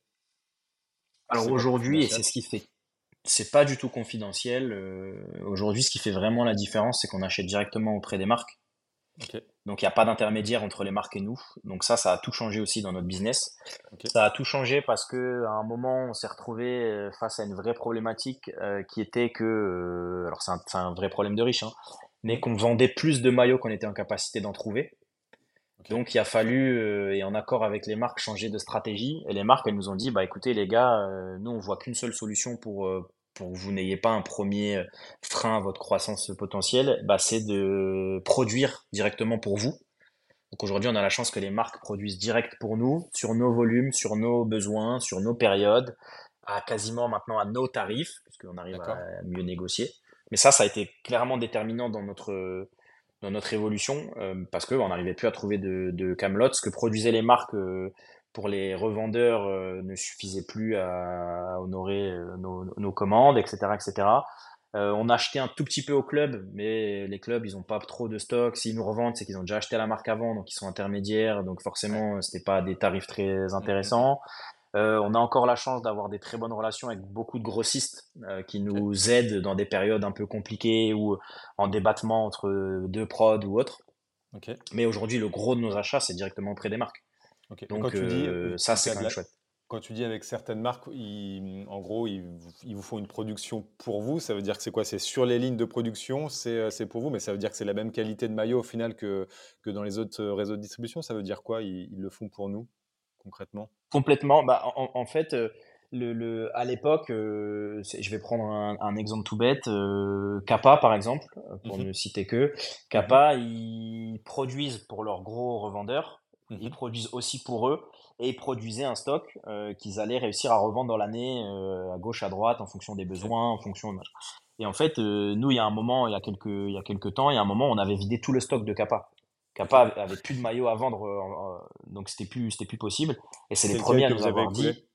Si Alors c'est pas aujourd'hui, et confidentiel. c'est ce qui fait, c'est pas du tout confidentiel. euh, aujourd'hui, ce qui fait vraiment la différence, c'est qu'on achète directement auprès des marques. Ok, Donc il n'y a pas d'intermédiaire entre les marques et nous. Donc ça, ça a tout changé aussi dans notre business. ok. Ça a tout changé parce que à un moment, on s'est retrouvé euh, face à une vraie problématique euh, qui était que, euh, alors c'est un, c'est un vrai problème de riche, hein, mais Hmm, qu'on vendait plus de maillots qu'on était en capacité d'en trouver. ok, Donc il a fallu, euh, et en accord avec les marques, changer de stratégie. Et les marques, elles nous ont dit, bah écoutez les gars, euh, nous on voit qu'une seule solution pour euh, pour que vous n'ayez pas un premier frein à votre croissance potentielle, bah, c'est de produire directement pour vous. Donc aujourd'hui, on a la chance que les marques produisent direct pour nous, sur nos volumes, sur nos besoins, sur nos périodes, à quasiment maintenant à nos tarifs, puisqu'on arrive à d'accord. mieux négocier. Mais ça, ça a été clairement déterminant dans notre, dans notre évolution, euh, parce qu'on n'arrivait plus à trouver de, de camelots. Ce que produisaient les marques euh, pour les revendeurs euh, ne suffisait plus à honorer euh, nos, nos commandes, et cetera, et cetera. Euh, on a acheté un tout petit peu au club, mais les clubs, ils n'ont pas trop de stock. S'ils nous revendent, c'est qu'ils ont déjà acheté la marque avant, donc ils sont intermédiaires. Donc Ouais. forcément, c'était pas des tarifs très Hmm, hmm, hmm. intéressants. Euh, on a encore la chance d'avoir des très bonnes relations avec beaucoup de grossistes euh, qui Ok, nous aident dans des périodes un peu compliquées ou en débattement entre deux prods ou autres. ok, Mais aujourd'hui, le gros de nos achats, c'est directement auprès des marques. ok. Et quand Donc tu dis, euh, ça, tu, c'est t'as quand de même la- chouette. quand tu dis avec certaines marques, ils- en gros, ils, vous ils vous font une production pour vous, ça veut dire que c'est quoi? C'est sur les lignes de production, c'est euh, c'est pour vous, mais ça veut dire que c'est la même qualité de maillot au final que, que dans les autres euh, réseaux de distribution. Ça veut dire quoi? Ils, ils le font pour nous, concrètement? Complètement. Bah, en, en fait, euh, le, le, à l'époque, euh, c'est- je vais prendre un, un exemple tout bête. Euh, Kappa, par exemple, euh, pour Mhm, ne citer que. mhm, Kappa, ils produisent pour leurs gros revendeurs. Ils mhm. produisent aussi pour eux. Et ils produisaient un stock euh, qu'ils allaient réussir à revendre dans l'année, euh, à gauche, à droite, en fonction des Ok, besoins, en fonction de... Et en fait, euh, nous, il y a un moment, il y a quelques, il y a quelques temps, il y a un moment, on avait vidé tout le stock de Kappa. ok. Kappa avait avait plus de maillots à vendre, euh, euh, donc c'était plus, c'était plus possible. Et c'est les C'est lequel premiers à que nous vous avez avoir écoulé? dit,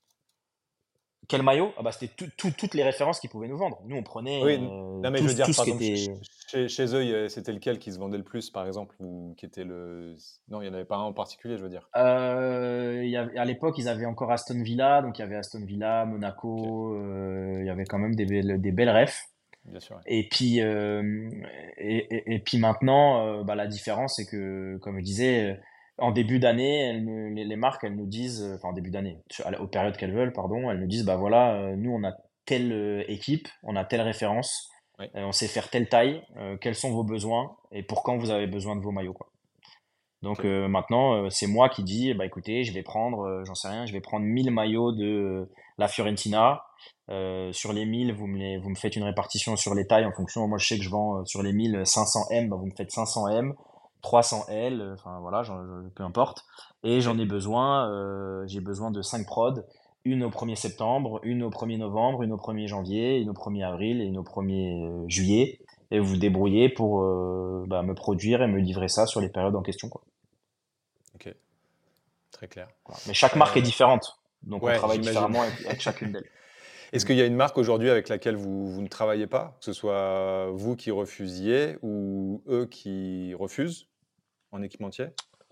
quel maillot? Ah bah c'était tout- tout- toutes les références qu'ils pouvaient nous vendre. Nous, on prenait Oui, n- euh, non, mais tout, je veux tout dire, ce par qui exemple, ch- était... ch- chez, chez eux, il y a- c'était lequel qui se vendait le plus, par exemple, ou qui était le... Non, il n'y en avait pas un en particulier, je veux dire. Euh, il y avait- à l'époque, ils avaient encore Aston Villa, donc il y avait Aston Villa, Ok, Monaco, euh, il y avait quand même des belles, des belles refs. bien sûr. Ouais. Et puis, euh, et, et- et puis maintenant, euh, bah, la différence, c'est que, comme je disais, euh, en début d'année, elles nous- les, les marques, elles nous disent, euh, enfin en début d'année, sur- à la- aux périodes qu'elles veulent, pardon, elles nous disent, bah voilà, euh, nous on a telle euh, équipe, on a telle référence, Ouais. euh, on sait faire telle taille, euh, quels sont vos besoins et pour quand vous avez besoin de vos maillots, quoi. Ok, Donc euh, maintenant, euh, c'est moi qui dis, bah écoutez, je vais prendre, euh, j'en sais rien, je vais prendre mille maillots de euh, la Fiorentina. Euh, sur les mille, vous me, les- vous me faites une répartition sur les tailles en fonction. Moi, je sais que je vends euh, sur les mille cinq cents M, bah, vous me faites cinq cents M, trois cents L, euh, enfin voilà, j'en- je- peu importe. Et ok, j'en ai besoin, euh, j'ai besoin de cinq prods, une au premier septembre, une au premier novembre, une au premier janvier, une au premier avril et une au premier er juillet. Et vous vous débrouillez pour euh, bah, me produire et me livrer ça sur les périodes en question, quoi. ok, très clair. Voilà. Mais chaque marque est Euh, différente, donc on ouais, travaille j'imagine. différemment avec, avec chacune d'elles. Est-ce Mm. qu'il y a une marque aujourd'hui avec laquelle vous, vous ne travaillez pas, que ce soit vous qui refusiez ou eux qui refusent en équipementier?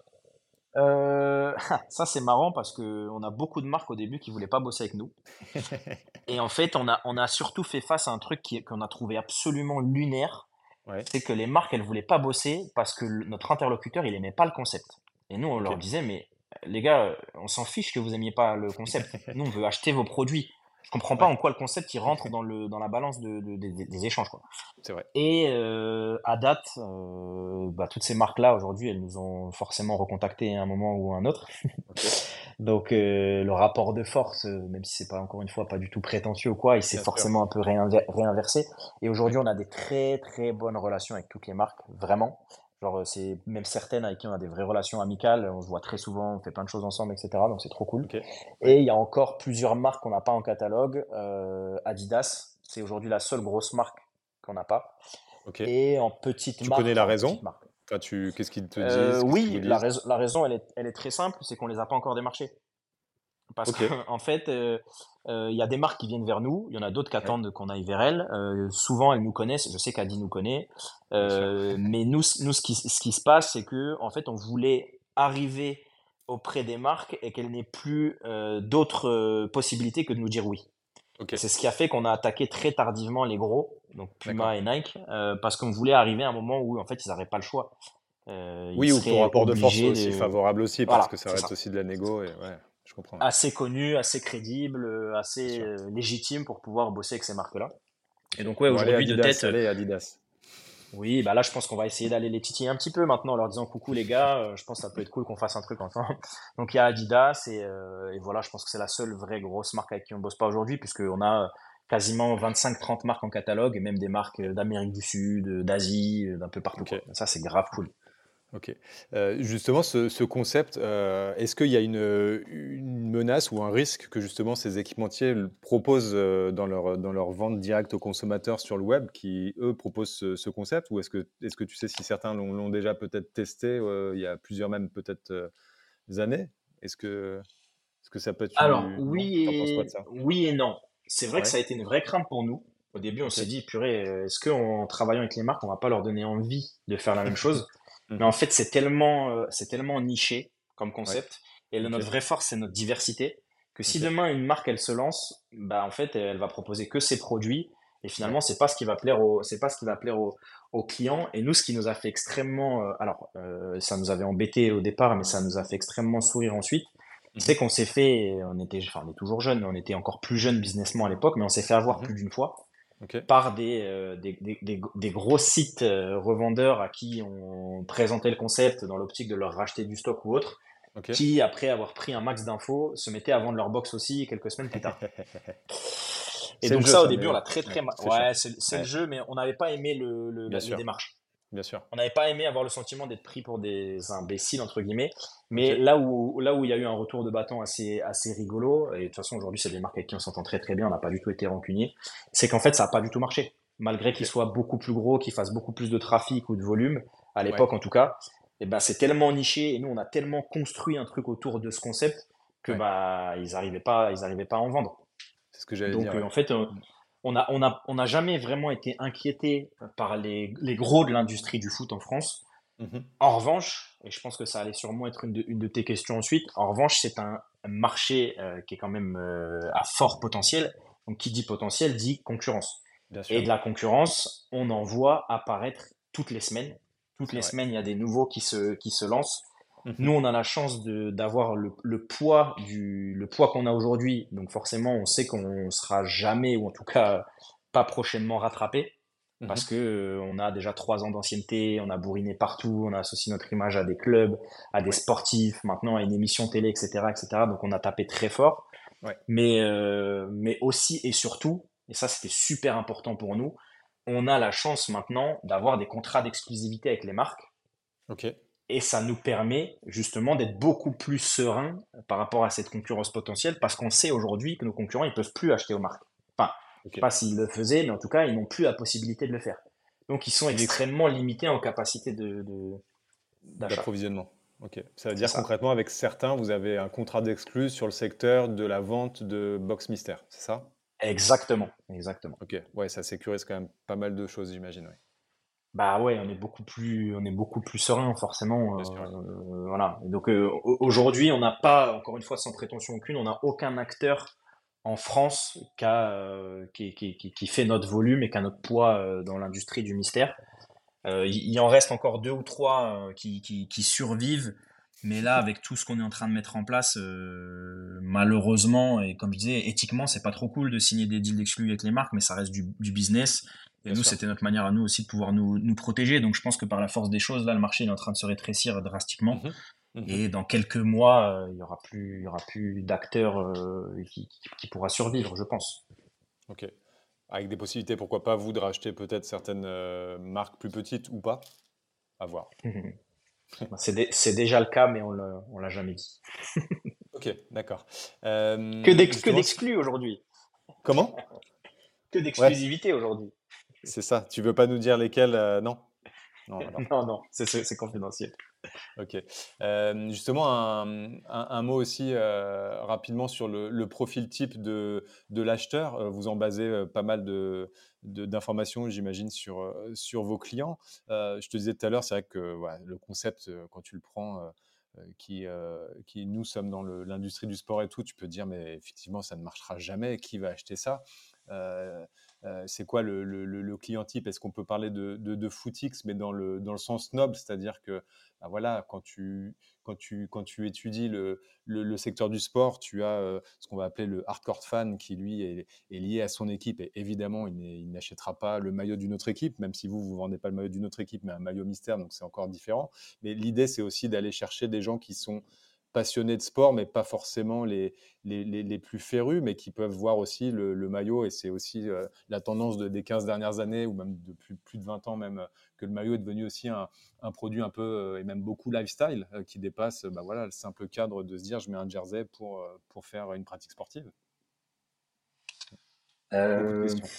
Euh, ça c'est marrant parce que on a beaucoup de marques au début qui voulaient pas bosser avec nous. Et en fait, on a, on a surtout fait face à un truc qui- qu'on a trouvé absolument lunaire, Ouais, c'est que les marques elles voulaient pas bosser parce que le- notre interlocuteur il aimait pas le concept. Et nous on ok, leur disait mais les gars, on s'en fiche que vous aimiez pas le concept. Nous on veut acheter vos produits. Je comprends pas ouais, en quoi le concept il rentre dans le dans la balance de, de- des des échanges, quoi. c'est vrai. Et euh, à date, euh, bah, toutes ces marques-là, aujourd'hui, elles nous ont forcément recontacté à un moment ou à un autre. Ok, Donc euh, le rapport de force, euh, même si c'est pas encore une fois pas du tout prétentieux ou quoi, il s'est bien sûr. forcément un peu réinver- réinversé. Et Ouais, aujourd'hui, on a des très très bonnes relations avec toutes les marques, vraiment. Genre, heu, c'est même certaines avec qui on a des vraies relations amicales, on se voit très souvent, on fait plein de choses ensemble et cetera, donc c'est trop cool. OK. Et Ouais. il y a encore plusieurs marques qu'on n'a pas en catalogue. Heu, Adidas, c'est aujourd'hui la seule grosse marque qu'on n'a pas. OK. Et en petite Tu connais marque, la enfin petite raison? marque, Enfin, tu qu'est-ce qu'ils te heu, disent? Qu'est-ce qu'ils vous oui, la disent? raison la raison elle est elle est très simple, c'est qu'on les a pas encore démarchés. Parce OK. qu'en fait, heu heu, il y a des marques qui viennent vers nous, il y en a d'autres qui Ouais, attendent qu'on aille vers elles. Heu, souvent, elles nous connaissent, je sais qu'Adi nous connaît, bien sûr. heu, mais nous c nous ce qui ce qui se passe, c'est que en fait, on voulait arriver auprès des marques et qu'elles n'aient plus, heu, d'autres, heu, possibilités que de nous dire «oui». Et OK, c'est ce qui a fait qu'on a attaqué très tardivement les gros, donc d'accord. Puma et Nike, heu, parce qu'on voulait arriver à un moment où en fait, ils n'auraient pas le choix. Heu, ils Oui, ou que ton seraient rapport de force soit obligés aussi de favorable aussi, parce que voilà, ça c'est reste ça. aussi de la négo et ouais, je comprends, ouais, Assez connu, assez crédible, heu, bien assez, sûr. heu, légitime pour pouvoir bosser avec ces marques-là. Et OK. donc ouais, Bon allez aujourd'hui de Adidas, tête, heu, allez Adidas. oui, bah là, je pense qu'on va essayer d'aller les titiller un petit peu maintenant en leur disant: «Coucou les gars, heu, je pense que ça peut être cool qu'on fasse un truc ensemble». Donc il y a Adidas et heu et voilà, je pense que c'est la seule vraie grosse marque avec qui on bosse pas aujourd'hui puisqu'on a, heu, quasiment vingt-cinq trente marques en catalogue et même des marques, OK, heu, d'Amérique du Sud, heu, d'Asie, heu, d'un peu partout OK, quoi. Ça, c'est grave OK. cool. OK. Heu, justement ce ce concept, heu, est-ce qu'il y a une, heu, une menace ou un risque que justement ces équipementiers le proposent, heu, dans leur, dans leur vente directe aux consommateurs sur le web qui, eux, proposent ce ce concept? Ou est-ce que est-ce que tu sais si certains l'ont l'ont déjà peut-être testé, heu, il y a plusieurs même peut-être, heu, années? Est-ce que est-ce que ça peut être Alors u non? oui Tu en penses quoi de et ça? oui et non. C'est vrai que Ouais, ça a été une vraie crainte pour nous. Au début, on s'est OK. dit: «Purée, heu, est-ce qu'en travaillant avec les marques, on va pas leur donner envie de faire la même chose?» Mais en Mmh. fait, c'est tellement, heu, c'est tellement niché comme Ouais, concept et le OK, notre vraie force, c'est notre diversité, que si OK. demain une marque, elle se lance, bah, en fait, elle va proposer que ses produits et Ouais, finalement, c'est pas ce qui va plaire aux c'est pas ce qui va plaire aux aux clients et nous, ce qui nous a fait extrêmement, heu, alors, heu, ça nous avait embêté au départ, mais ça nous a fait extrêmement sourire ensuite, mmh c'est qu'on s'est fait on était enfin, on est toujours jeunes, mais on était encore plus jeunes businessment à l'époque, mais on s'est fait avoir mh. plus d'une fois OK. par des, heu, des des des des gros sites, heu, revendeurs à qui on présentait le concept dans l'optique de leur racheter du stock ou autre, OK. qui après avoir pris un max d'infos, se mettaient à vendre leur box aussi quelques semaines plus tard. Et C'est le donc jeu ça, au ça, début, mais on bon, l'a très, ouais, très ma c'est chiant. ouais, c'est c'est le Ouais, jeu, mais on n'avait pas aimé le le bien la les sûr, démarches. bien sûr. On n'avait pas aimé avoir le sentiment d'être pris pour des «imbéciles» entre guillemets, mais OK, là où là où il y a eu un retour de bâton assez assez rigolo et de toute façon aujourd'hui c'est des marques avec qui on s'entend très, très bien, on n'a pas du tout été rancuniers, c'est qu'en fait ça a pas du tout marché. Malgré qu'ils OK. soient beaucoup plus gros, qu'ils fassent beaucoup plus de trafic ou de volume, à Ouais, l'époque en tout cas, et ben, c'est tellement niché et nous on a tellement construit un truc autour de ce concept que, ouais, bah, ils arrivaient pas ils arrivaient pas à en vendre. c'est ce que j'allais dire, Donc, heu, ouais. en fait, heu, Mmh. on a on a on n'a jamais vraiment été inquiété par les les gros de l'industrie du foot en France. Mmh mh. En revanche, et je pense que ça allait sûrement être une de une de tes questions ensuite, en revanche, c'est un marché, heu, qui est quand même, heu, à fort potentiel. Donc qui dit potentiel dit concurrence Bien et sûr, de la concurrence, on en voit apparaître toutes les semaines. Toutes c'est les vrai. semaines, il y a des nouveaux qui se qui se lancent. Mmh Nous, mh. on a la chance de d'avoir le le poids du le poids qu'on a aujourd'hui, donc forcément, on sait qu'on sera jamais ou en tout cas, pas prochainement rattrapé Mmh parce mh. que, heu, on a déjà trois ans d'ancienneté, on a bourriné partout, on a associé notre image à des clubs, à des Ouais, sportifs, maintenant à une émission télé et cetera et cetera, donc on a tapé très fort. ouais. Mais, heu, mais aussi et surtout, et ça c'était super important pour nous, on a la chance maintenant d'avoir des contrats d'exclusivité avec les marques OK, et ça nous permet justement d'être beaucoup plus serein par rapport à cette concurrence potentielle parce qu'on sait aujourd'hui que nos concurrents, ils peuvent plus acheter aux marques. Enfin, je sais OK. pas s'ils le faisaient, mais en tout cas, ils n'ont plus la possibilité de le faire. Donc, ils sont Une ex extrêmement limités en capacité de, de- d'achat. d'approvisionnement. OK. Ça veut C'est dire ça. concrètement avec certains, vous avez un contrat d'exclus sur le secteur de la vente de box mystères, c'est ça? Exactement. Exactement. OK. Ouais, ça sécurise quand même pas mal de choses, j'imagine, ouais. Bah ouais, on est beaucoup plus, on est beaucoup plus serein, Bien sûr, forcément. ouais. euh, voilà. Donc euh, au- aujourd'hui, on n'a pas, encore une fois, sans prétention aucune, on n'a aucun acteur en France qui, a, euh, qui, qui, qui, qui fait notre volume et qui a notre poids euh, dans l'industrie du mystère. Euh, il, il en reste encore deux ou trois euh, qui, qui, qui survivent, mais là, avec tout ce qu'on est en train de mettre en place, euh, malheureusement, et comme je disais, éthiquement, c'est pas trop cool de signer des deals d'exclus avec les marques, mais ça reste du, du business. Et Bien nous, sûr. c'était notre manière à nous aussi de pouvoir nous, nous protéger. Donc, je pense que par la force des choses, là, le marché il est en train de se rétrécir drastiquement. Mmh mh. Mmh mh. Et dans quelques mois, euh, il y aura plus, il y aura plus d'acteurs euh, qui, qui, qui pourra survivre, je pense. OK. Avec des possibilités, pourquoi pas, vous, de racheter peut-être certaines, heu, marques plus petites ou pas? à voir. C'est dé- c'est déjà le cas, mais on l'a, on l'a jamais dit. Ok, d'accord. Que Euh, d'ex- que justement, si- d'exclus aujourd'hui. comment? Que Ouais, d'exclusivité aujourd'hui. c'est ça. Tu veux pas nous dire lesquels? euh, non? Non, alors. Non, non, c'est c'est- c'est confidentiel. Ok. Euh, justement, un, un- un mot aussi euh, rapidement sur le, le profil type de, de l'acheteur. Euh, Vous en basez euh, pas mal de, de- d'informations, j'imagine, sur, euh, sur vos clients. Euh, je te disais tout à l'heure, c'est vrai que voilà, le concept, euh, quand tu le prends, euh, euh, qui, euh, qui nous sommes dans le- l'industrie du sport et tout, tu peux te dire, mais effectivement, ça ne marchera jamais. Qui va acheter ça? Euh, euh, c'est quoi le, le- le- le client type? Est-ce qu'on peut parler de, de, de footix, mais dans le, dans le sens noble, c'est-à-dire que bah voilà, quand tu, quand tu, quand tu étudies le, le, le secteur du sport, tu as euh, ce qu'on va appeler le hardcore fan qui, lui, est, est lié à son équipe. Et évidemment, il, n'est- il n'achètera pas le maillot d'une autre équipe, même si vous, vous ne vendez pas le maillot d'une autre équipe, mais un maillot mystère, donc c'est encore différent. Mais l'idée, c'est aussi d'aller chercher des gens qui sont passionnés de sport, mais pas forcément les, les, les, les plus férus, mais qui peuvent voir aussi le, le maillot. Et c'est aussi euh, la tendance de, des quinze dernières années, ou même depuis plus de vingt ans même, que le maillot est devenu aussi un, un produit un peu, euh, et même beaucoup lifestyle, euh, qui dépasse bah, voilà, le simple cadre de se dire je mets un jersey pour, euh, pour faire une pratique sportive. Beaucoup de Euh, questions.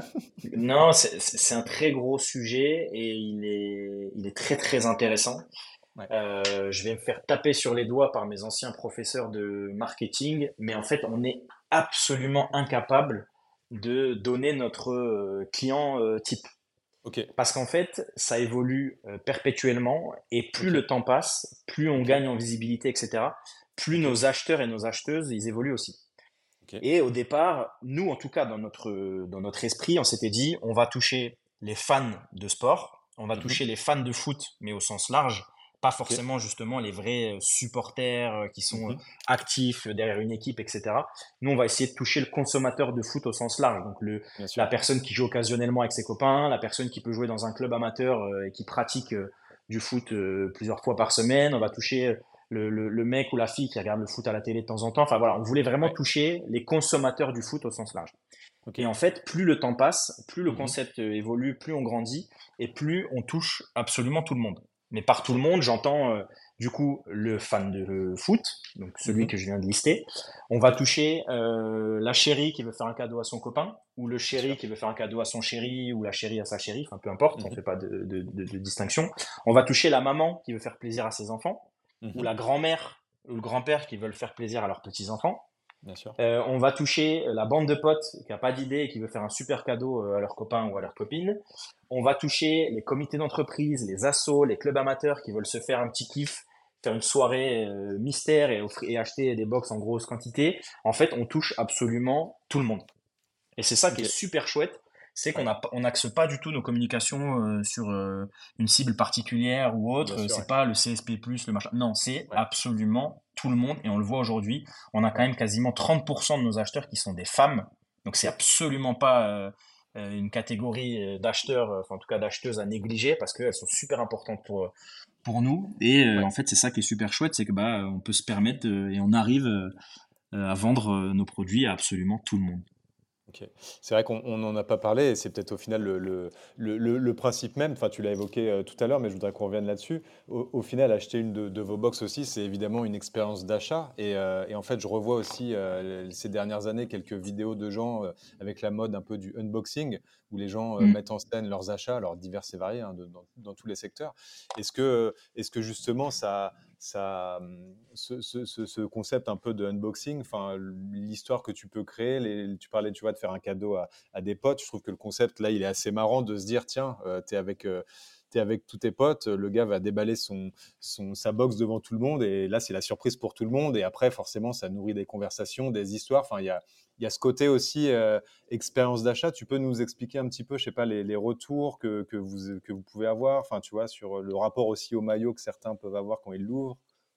non, c'est c'est- c'est un très gros sujet et il est, il est très très intéressant. Ouais, Euh, je vais me faire taper sur les doigts par mes anciens professeurs de marketing, mais en fait, on est absolument incapable de donner notre euh, client euh, type. ok, Parce qu'en fait, ça évolue euh, perpétuellement et plus ok, le temps passe, plus on ok, gagne en visibilité, et cetera, plus ok, nos acheteurs et nos acheteuses, ils évoluent aussi. ok, Et au départ, nous, en tout cas, dans notre, dans notre esprit, on s'était dit, on va toucher les fans de sport, on va mhm, toucher les fans de foot, mais au sens large, pas ok, forcément justement les vrais euh, supporters euh, qui sont euh, mhm, actifs derrière une équipe, et cetera. Nous, on va essayer de toucher le consommateur de foot au sens large, donc le, bien la sûr. personne qui joue occasionnellement avec ses copains, la personne qui peut jouer dans un club amateur euh, et qui pratique euh, du foot euh, plusieurs fois par semaine. On va toucher le, le, le mec ou la fille qui regarde le foot à la télé de temps en temps. Enfin voilà, on voulait vraiment Ouais, toucher les consommateurs du foot au sens large. ok, Et en fait, plus le temps passe, plus le mhm, concept évolue, plus on grandit et plus on touche absolument tout le monde. Mais par tout ok, le monde, j'entends euh, du coup le fan de foot, donc celui mhm, que je viens de lister. On va ok, toucher euh, la chérie qui veut faire un cadeau à son copain, ou le bien chéri sûr. qui veut faire un cadeau à son chéri, ou la chérie à sa chérie, enfin peu importe, on Mhm, fait pas de, de, de, de distinction. On va toucher la maman qui veut faire plaisir à ses enfants, ou mhm, la grand-mère ou le grand-père qui veulent faire plaisir à leurs petits-enfants. bien sûr. Euh, on va toucher la bande de potes qui n'a pas d'idée et qui veut faire un super cadeau euh, à leurs copains ou à leurs copines. On va toucher les comités d'entreprise, les assos, les clubs amateurs qui veulent se faire un petit kiff, faire une soirée euh, mystère et, offrir, et acheter des box en grosse quantité. En fait, on touche absolument tout le monde. Et c'est ça qui Ok, est super chouette, c'est qu'on ouais, a, on n'axe pas du tout nos communications euh, sur euh, une cible particulière ou bien autre. sûr, C'est ouais, pas le C S P plus, le machin. Non, c'est ouais, absolument tout le monde. Et on le voit aujourd'hui. On a quand ouais, même quasiment trente pour cent de nos acheteurs qui sont des femmes. Donc ok, c'est absolument pas euh, euh, une catégorie euh, d'acheteurs, euh, enfin en tout cas d'acheteuses à négliger parce qu'elles sont super importantes pour, pour nous. Et euh, ouais. en fait, c'est ça qui est super chouette, c'est que bah on peut se permettre euh, et on arrive euh, à vendre euh, nos produits à absolument tout le monde. Ok. C'est vrai qu'on n'en a pas parlé, et c'est peut-être au final le, le- le- le- le principe même, enfin tu l'as évoqué euh, tout à l'heure, mais je voudrais qu'on revienne là-dessus. Au, au final, acheter une de, de vos box aussi, c'est évidemment une expérience d'achat. Et, euh, et en fait, je revois aussi euh, ces dernières années quelques vidéos de gens euh, avec la mode un peu du unboxing, où les gens euh, Mm. mettent en scène leurs achats, alors divers et variés, hein, de- dans, dans tous les secteurs. Est-ce que, est-ce que justement ça ça, ce, ce- ce- ce concept un peu de unboxing, enfin, l'histoire que tu peux créer, les- tu parlais, tu vois, de faire un cadeau à, à des potes, je trouve que le concept, là, il est assez marrant de se dire, tiens, euh, t'es avec, euh, t'es avec tous tes potes, le gars va déballer son, son, sa box devant tout le monde, et là, c'est la surprise pour tout le monde, et après, forcément, ça nourrit des conversations, des histoires, enfin, il y a, il y a ce côté aussi euh, expérience d'achat. Tu peux nous expliquer un petit peu, je sais pas, les, les retours que, que, vous, que vous pouvez avoir, enfin, tu vois, sur le rapport aussi au maillot que certains peuvent avoir quand ils l'ouvrent.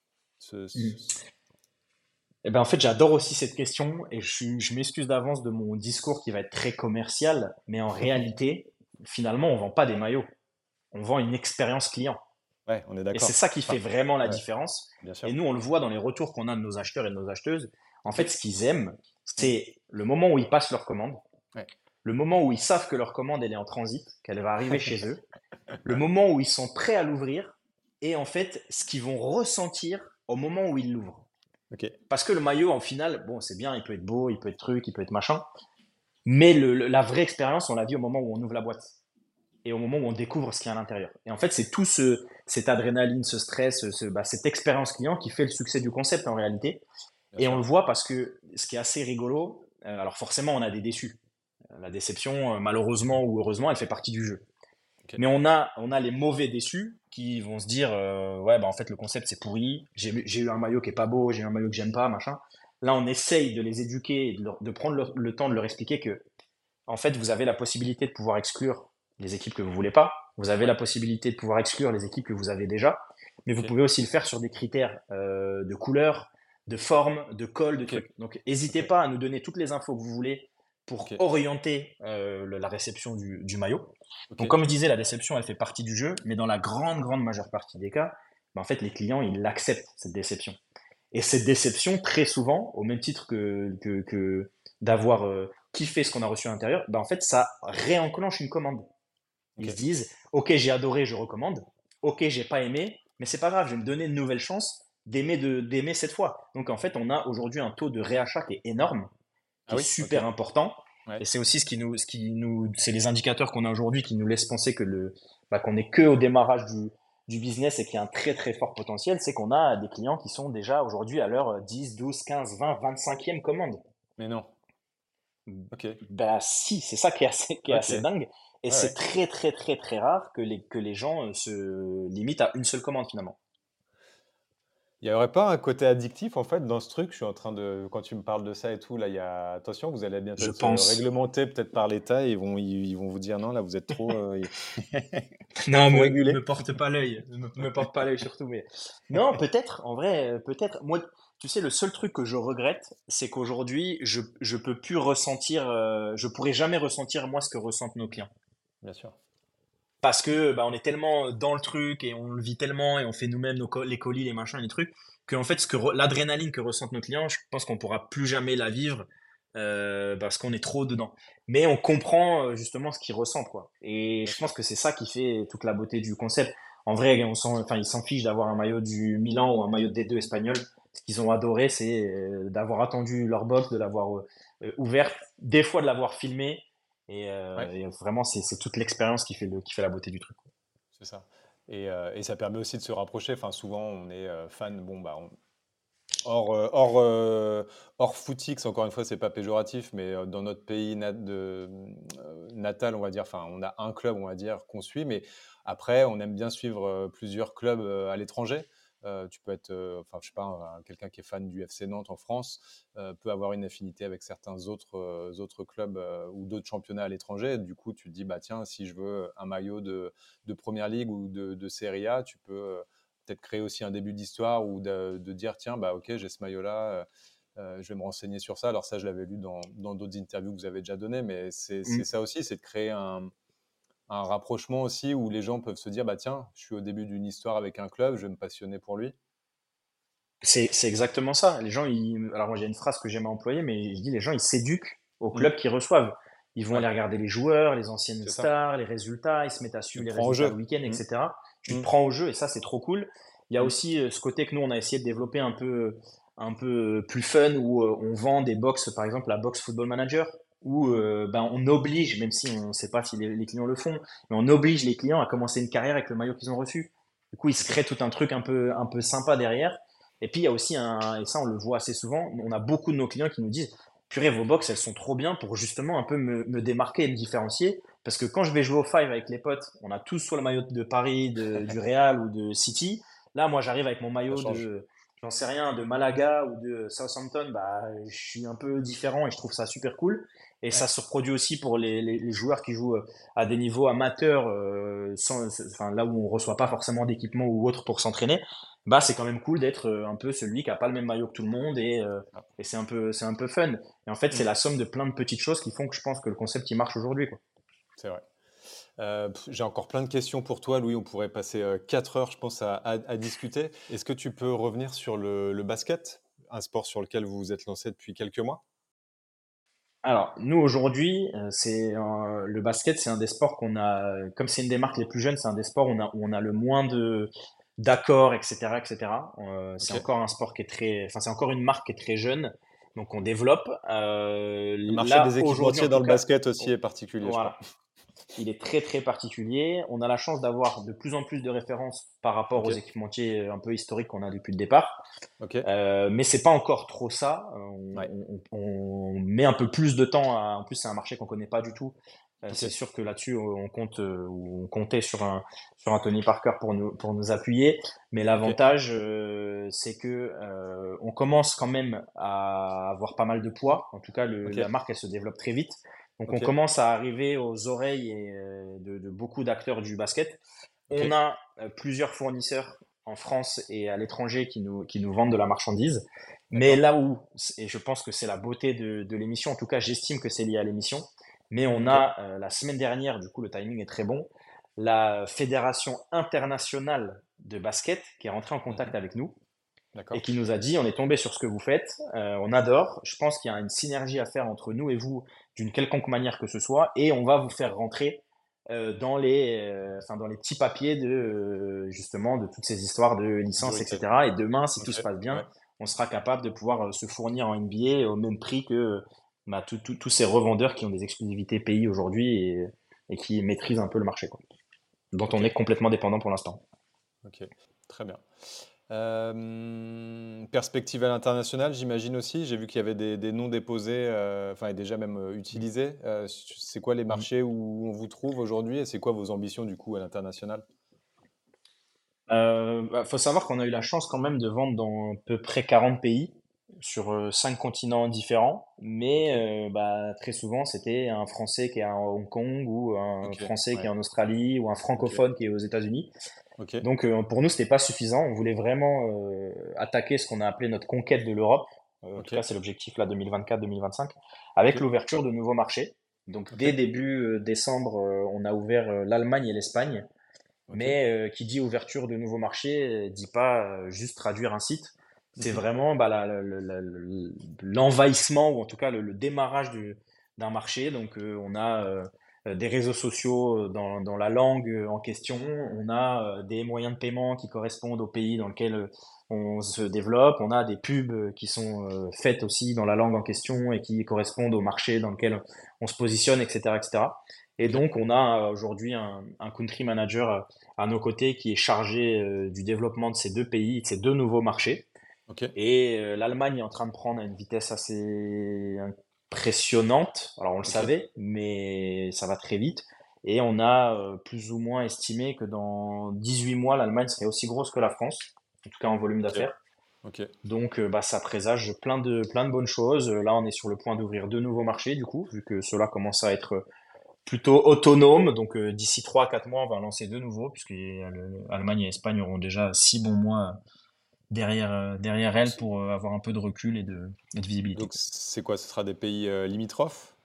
Ce- Mm. ce- Eh ben, en fait, j'adore aussi cette question et je, suis- je m'excuse d'avance de mon discours qui va être très commercial, mais en réalité, finalement, on vend pas des maillots, on vend une expérience client. Ouais, on est Et c'est d'accord. ça qui fait Enfin, vraiment la ouais, différence. bien Et sûr. nous, on le voit dans les retours qu'on a de nos acheteurs et de nos acheteuses. En Ok. fait, ce qu'ils aiment, Mm. c'est le moment où ils passent leur commande, Ouais. le moment où ils savent que leur commande elle est en transit, qu'elle va arriver chez eux, le moment où ils sont prêts à l'ouvrir et en fait ce qu'ils vont ressentir au moment où ils l'ouvrent. Ok. Parce que le maillot, en final, bon, c'est bien, il peut être beau, il peut être truc, il peut être machin, mais le- le- la vraie expérience, on la vit au moment où on ouvre la boîte et au moment où on découvre ce qu'il y a à l'intérieur. Et en fait, c'est tout ce, cette adrénaline, ce stress, ce, bah, cette expérience client qui fait le succès du concept en réalité. Bien Et on sûr. le voit parce que ce qui est assez rigolo, euh, alors forcément, on a des déçus. La déception, euh, malheureusement ou heureusement, elle fait partie du jeu. Ok. Mais on a, on a les mauvais déçus qui vont se dire euh, ouais, bah en fait, le concept c'est pourri, j'ai j'ai eu un maillot qui est pas beau, j'ai eu un maillot que j'aime pas, machin. Là, on essaye de les éduquer et de, leur- de prendre le, le temps de leur expliquer que en fait, vous avez la possibilité de pouvoir exclure les équipes que vous voulez pas. Vous avez Ouais. la possibilité de pouvoir exclure les équipes que vous avez déjà. Mais vous Ok. pouvez aussi le faire sur des critères euh, de couleur, de forme, de col, de Ok. trucs. Donc, n'hésitez Ok. pas à nous donner toutes les infos que vous voulez Ok. pour orienter euh, le- la réception du, du maillot. Ok. Donc, comme je disais, la déception, elle fait partie du jeu, mais dans la grande, grande majeure partie des cas, ben, en fait, les clients, ils acceptent cette déception. Et cette déception, très souvent, au même titre que, que, que d'avoir euh, kiffé ce qu'on a reçu à l'intérieur, ben en fait, ça réenclenche une commande. Ils se Ok. disent, ok, j'ai adoré, je recommande. Ok, j'ai pas aimé, mais c'est pas grave, je vais me donner une nouvelle chance d'aimer de, d'aimer cette fois. Donc en fait, on a aujourd'hui un taux de réachat qui est énorme, Ah qui est oui. Ok. super important. Ouais. Et c'est aussi ce qui nous, ce qui nous, c'est les indicateurs qu'on a aujourd'hui qui nous laissent penser que le, bah, qu'on est que au démarrage du, du business et qu'il y a un très très fort potentiel, c'est qu'on a des clients qui sont déjà aujourd'hui à leur dix, douze, quinze, vingt, vingt-cinquième commande. Mais non. Ok. Bah si, c'est ça qui est assez, qui est Ok. assez Ouais. dingue. Et c'est Ouais. très très très très rare que les, que les gens euh, se limitent à une seule commande finalement. Il n'y aurait pas un côté addictif en fait dans ce truc? Je suis en train de, quand tu me parles de ça et tout, là, il y a attention, vous allez bientôt Je être euh, pense. réglementé peut-être par l'État et ils vont, ils, ils vont vous dire non, là, vous êtes trop, euh, Non, trop me, régulé. me porte pas l'œil, me, me porte pas l'œil surtout. Mais non, peut-être, en vrai, euh, peut-être. Moi, tu sais, le seul truc que je regrette, c'est qu'aujourd'hui, je je peux plus ressentir, euh, je pourrais jamais ressentir moi ce que ressentent nos clients. Bien sûr. Parce que bah, on est tellement dans le truc et on le vit tellement et on fait nous-mêmes nos co- les colis, les machins, les trucs, que en fait, ce que re- l'adrénaline que ressentent nos clients, je pense qu'on pourra plus jamais la vivre euh, parce qu'on est trop dedans. Mais on comprend euh, justement ce qu'ils ressentent, quoi. Et Bien je pense sûr. que c'est ça qui fait toute la beauté du concept. En vrai, on s'en, enfin, ils s'en fichent d'avoir un maillot du Milan ou un maillot des deux espagnol. Ce qu'ils ont adoré, c'est euh, d'avoir attendu leur box, de l'avoir euh, euh, ouverte, des fois de l'avoir filmé. Et, euh, Ouais, et vraiment, c'est c'est toute l'expérience qui fait le, qui fait la beauté du truc. c'est ça. Et, euh, et ça permet aussi de se rapprocher. Enfin, souvent, on est euh, fan. Bon, bah, on- hors, euh, hors, euh, hors footix, encore une fois, c'est pas péjoratif, mais euh, dans notre pays nat- de, euh, natal, on va dire, enfin, on a un club, on va dire, qu'on suit, mais après, on aime bien suivre euh, plusieurs clubs euh, à l'étranger. Euh, tu peux être, euh, enfin, je sais pas, un- quelqu'un qui est fan du F C Nantes en France euh, peut avoir une affinité avec certains autres, euh, autres clubs euh, ou d'autres championnats à l'étranger. Du coup, tu te dis, bah tiens, si je veux un maillot de, de Première Ligue ou de, de Serie A, tu peux euh, peut-être créer aussi un début d'histoire ou de, de dire tiens, bah ok, j'ai ce maillot-là, euh, euh, je vais me renseigner sur ça. Alors ça, je l'avais lu dans dans d'autres interviews que vous avez déjà données, mais c'est c'est Mm. ça aussi, c'est de créer un, un rapprochement aussi où les gens peuvent se dire bah tiens, je suis au début d'une histoire avec un club, je vais me passionner pour lui. C'est c'est exactement ça. Les gens, ils... alors moi j'ai une phrase que j'aime employer, mais je dis les gens, ils s'éduquent au Mm. club qu'ils reçoivent. Ils vont Ouais, aller regarder les joueurs, les anciennes c'est ça. stars, les résultats, ils se mettent à Tu suivre te les prends au résultats le jeu. week-end, Mm. et cetera. Tu te Mm. prends au jeu et ça c'est trop cool. Il y a Mm. aussi euh, ce côté que nous on a essayé de développer un peu, un peu plus fun où euh, on vend des box, par exemple la box Football Manager, où euh, ben, on oblige, même si on ne sait pas si les, les clients le font, mais on oblige les clients à commencer une carrière avec le maillot qu'ils ont reçu. Du coup, ils se Ok. créent tout un truc un peu, un peu sympa derrière. Et puis il y a aussi un, et ça on le voit assez souvent, on a beaucoup de nos clients qui nous disent, purée, vos box elles sont trop bien pour justement un peu me, me démarquer et me différencier. Parce que quand je vais jouer au five avec les potes, on a tous soit le maillot de Paris, de, du Real ou de City. Là, moi j'arrive avec mon Ça maillot change. de, j'en sais rien, de Malaga ou de Southampton, bah, je suis un peu différent et je trouve ça super cool. Et ça Ouais. se reproduit aussi pour les, les, les joueurs qui jouent euh, à des niveaux amateurs, euh, sans, enfin, là où on reçoit pas forcément d'équipement ou autre pour s'entraîner bah c'est quand même cool d'être euh, un peu celui qui a pas le même maillot que tout le monde et, euh, Ah. et c'est un peu c'est un peu fun. Et en fait, c'est Mm. la somme de plein de petites choses qui font que je pense que le concept il marche aujourd'hui quoi. C'est vrai. Euh, pff, j'ai encore plein de questions pour toi, Louis. On pourrait passer euh, quatre heures, je pense, à, à- à discuter. Est-ce que tu peux revenir sur le, le basket, un sport sur lequel vous vous êtes lancé depuis quelques mois? Alors, nous aujourd'hui, euh, c'est euh, le basket, c'est un des sports qu'on a, comme c'est une des marques les plus jeunes, c'est un des sports où on a, où on a le moins de d'accords, et cetera, et cetera. Euh, c'est Ok. encore un sport qui est très, enfin c'est encore une marque qui est très jeune, donc on développe. Euh, Le marché là des aujourd'hui, en équipementiers dans tout le cas, basket aussi oh, est particulier, je crois. voilà, il est très très particulier. On a la chance d'avoir de plus en plus de références par rapport Ok. aux équipementiers euh, un peu historiques qu'on a depuis le départ. Ok. Euh, mais c'est pas encore trop ça. Euh, Ouais. On, on- on met un peu plus de temps à, en plus, c'est un marché qu'on connaît pas du tout. Euh, Ok. c'est sûr que là-dessus, on compte, euh, ou on comptait sur un, sur un Tony Parker pour nous, pour nous appuyer. Mais Ok. l'avantage, euh, c'est que, euh, on commence quand même à avoir pas mal de poids. En tout cas, le, Ok. la marque, elle se développe très vite. Donc, on Ok. commence à arriver aux oreilles et, euh, de, de beaucoup d'acteurs du basket. Ok. On a euh, plusieurs fournisseurs en France et à l'étranger qui nous, qui nous vendent de la marchandise. Mais D'accord. là où, et je pense que c'est la beauté de, de l'émission, en tout cas j'estime que c'est lié à l'émission, mais on Ok. a euh, la semaine dernière, du coup le timing est très bon, la Fédération internationale de basket qui est rentrée en Mhm. contact avec nous et D'accord. qui nous a dit on est tombé sur ce que vous faites, euh, on adore, je pense qu'il y a une synergie à faire entre nous et vous d'une quelconque manière que ce soit, et on va vous faire rentrer euh, dans les, euh, enfin, dans les petits papiers de euh, justement de toutes ces histoires de Du licence, retail. et cetera. Et demain, si tout Ok. se passe bien, Ouais. on sera capable de pouvoir euh, se fournir en N B A au même prix que bah, tout- tout- tous ces revendeurs qui ont des exclusivités pays aujourd'hui et, et qui maîtrisent un peu le marché, quoi, dont Ok. on est complètement dépendant pour l'instant. Ok. Très bien. Euh, perspective à l'international, j'imagine aussi. J'ai vu qu'il y avait des, des noms déposés, euh, enfin et déjà même euh, utilisés. Euh, c'est quoi les marchés où on vous trouve aujourd'hui et c'est quoi vos ambitions du coup à l'international? Euh, bah, faut savoir qu'on a eu la chance quand même de vendre dans à peu près quarante pays sur euh, cinq continents différents, Ok. mais euh, bah, très souvent c'était un Français qui est à Hong Kong ou un Ok. Français qui est Ouais. en Australie ou un Ok. francophone qui est aux États-Unis. Ok. Donc euh, pour nous c'était pas suffisant, on voulait vraiment euh, attaquer ce qu'on a appelé notre conquête de l'Europe. Euh, en tout Ok. cas c'est l'objectif là deux mille vingt-quatre-deux mille vingt-cinq, Ok. avec l'ouverture de nouveaux marchés. Donc Ok. dès début euh, décembre, euh, on a ouvert euh, l'Allemagne et l'Espagne. Ok. Mais euh, qui dit ouverture de nouveaux marchés, euh, dit pas euh, juste traduire un site. C'est Mhm. vraiment bah, la- la- la- la- la- l'envahissement ou en tout cas le, le démarrage du- d'un marché. Donc euh, on a euh, euh, des réseaux sociaux dans, dans la langue euh, en question, on a euh, des moyens de paiement qui correspondent au pays dans lequel euh, on se développe, on a des pubs euh, qui sont euh, faites aussi dans la langue en question et qui correspondent au marché dans lequel on se positionne, et cetera, et cetera. Et Ok. donc on a euh, aujourd'hui un, un country manager euh, à nos côtés qui est chargé euh, du développement de ces deux pays, de ces deux nouveaux marchés. Ok. Et euh, l'Allemagne est en train de prendre à une vitesse assez impressionnante. Alors on le Ok. savait, mais ça va très vite. Et on a euh, plus ou moins estimé que dans dix-huit mois, l'Allemagne serait aussi grosse que la France, en tout cas en volume Ok. d'affaires. Ok. Donc euh, bah, ça présage plein de, plein de bonnes choses. Euh, Là, on est sur le point d'ouvrir deux nouveaux marchés, du coup, vu que cela commence à être plutôt autonome. Donc euh, d'ici trois à quatre mois, on va en lancer deux nouveaux, puisque euh, le- le- Allemagne et Espagne auront déjà six bons mois derrière, euh, derrière elles pour euh, avoir un peu de recul et de, et de visibilité. Donc c'est quoi? Ce sera des pays euh, limitrophes,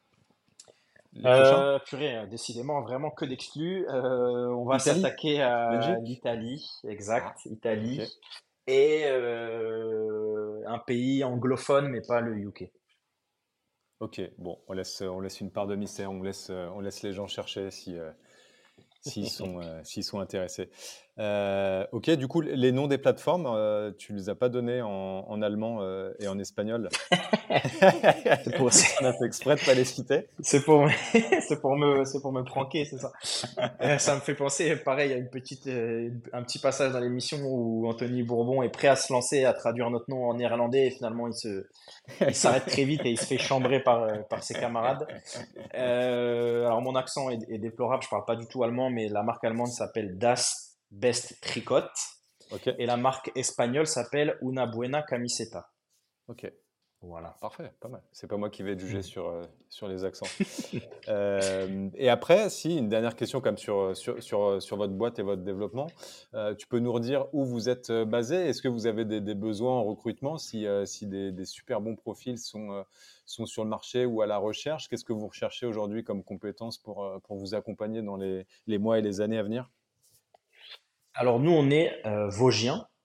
les prochains? Euh, purée, euh, décidément, vraiment que d'exclus. Euh, on va Italie? s'attaquer à Belgique? l'Italie, Ah. exact, Ok. Italie, et euh, un pays anglophone, mais pas le U K. Ok. Bon, on laisse, on laisse une part de mystère. On laisse, euh, on laisse les gens chercher si, euh, s'ils sont, euh, s'ils sont intéressés. Euh, ok. Du coup, les noms des plateformes, euh, tu les as pas donnés en, en allemand euh, et en espagnol. C'est pour, On a fait exprès de pas les citer. c'est pour, me- c'est pour me, c'est pour me pranker, c'est ça. Euh, ça me fait penser, pareil, à une petite, euh, un petit passage dans l'émission où Anthony Bourbon est prêt à se lancer à traduire notre nom en néerlandais et finalement il se, il s'arrête très vite et il se fait chambrer par, euh, par ses camarades. Euh, alors mon accent est, est déplorable, je parle pas du tout allemand, mais la marque allemande s'appelle Das Best Tricot Ok. et la marque espagnole s'appelle Una Buena Camiseta. Ok. Voilà. Parfait, pas mal. C'est pas moi qui vais te juger sur, euh, sur les accents. Euh, et après, si, une dernière question comme sur, sur, sur, sur votre boîte et votre développement. Euh, tu peux nous redire où vous êtes euh, basé? Est-ce que vous avez des, des besoins en recrutement? Si, euh, si des, des super bons profils sont, euh, sont sur le marché ou à la recherche, qu'est-ce que vous recherchez aujourd'hui comme compétences pour, euh, pour vous accompagner dans les, les mois et les années à venir? Alors nous on est euh, Vosgiens,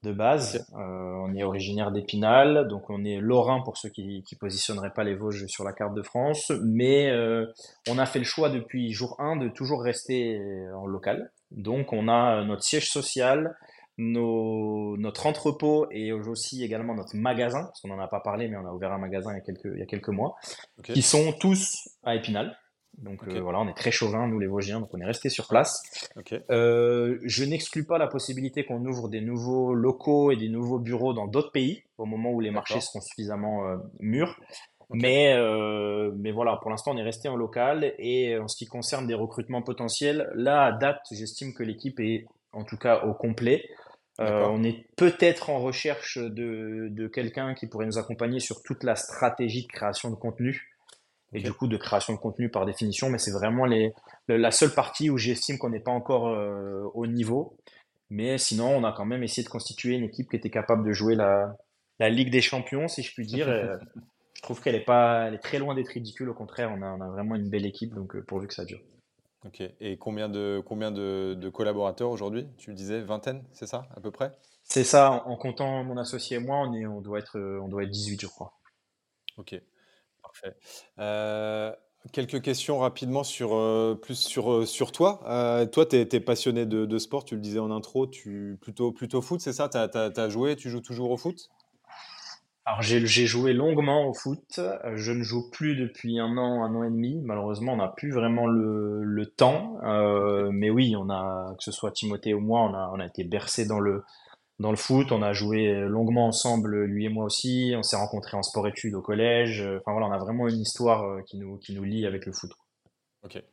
de OK, base. Euh, on est originaire d'Épinal, donc on est lorrain pour ceux qui qui positionneraient pas les Vosges sur la carte de France. Mais euh, on a fait le choix depuis jour un de toujours rester en local. Donc on a notre siège social, nos, notre entrepôt et aussi également notre magasin, parce qu'on n'en a pas parlé, mais on a ouvert un magasin il y a quelques, il y a quelques mois, OK, qui sont tous à Épinal. Donc euh, OK. voilà, on est très chauvins, nous les Vosgiens, donc on est resté sur Ouais, place. OK, Euh, je n'exclus pas la possibilité qu'on ouvre des nouveaux locaux et des nouveaux bureaux dans d'autres pays au moment où les marchés d'accord. seront suffisamment euh, mûrs. OK, Mais, euh, mais voilà, pour l'instant, on est resté en local. Et en ce qui concerne des recrutements potentiels, là, à date, j'estime que l'équipe est en tout cas au complet. Euh, d'accord. on est peut-être en recherche de, de quelqu'un qui pourrait nous accompagner sur toute la stratégie de création de contenu et du OK. coup de création de contenu par définition, mais c'est vraiment les, le- la seule partie où j'estime qu'on n'est pas encore euh, au niveau. Mais sinon, on a quand même essayé de constituer une équipe qui était capable de jouer la, la Ligue des Champions, si je puis dire. Et, euh, je trouve qu'elle est pas, elle est très loin d'être ridicule. Au contraire, on a, on a vraiment une belle équipe, donc euh, pourvu que ça dure. OK, et combien de combien de de collaborateurs aujourd'hui? Tu le disais vingtaine, c'est ça, à peu près? C'est ça, en, en comptant mon associé et moi, on est, on doit être, euh, on doit être dix-huit, je crois. OK, parfait. Heu, quelques questions rapidement sur, heu, plus sur, heu, sur toi. Heu, toi, tu es passionné de de sport, tu le disais en intro, tu plutôt plutôt foot, c'est ça? Tu as tu joué, tu joues toujours au foot? Alors j'ai j'ai joué longuement au foot. Euh, Je ne joue plus depuis un an, un an et demi. Malheureusement, on n'a plus vraiment le, le temps. OK, Euh, mais oui, on a, que ce soit Timothée ou moi, on a, on a été bercé dans le dans le foot. On a joué longuement ensemble, lui et moi aussi. On s'est rencontrés en sport-études au collège. Enfin voilà, on a vraiment une histoire euh, qui nous qui nous lie avec le foot. OK.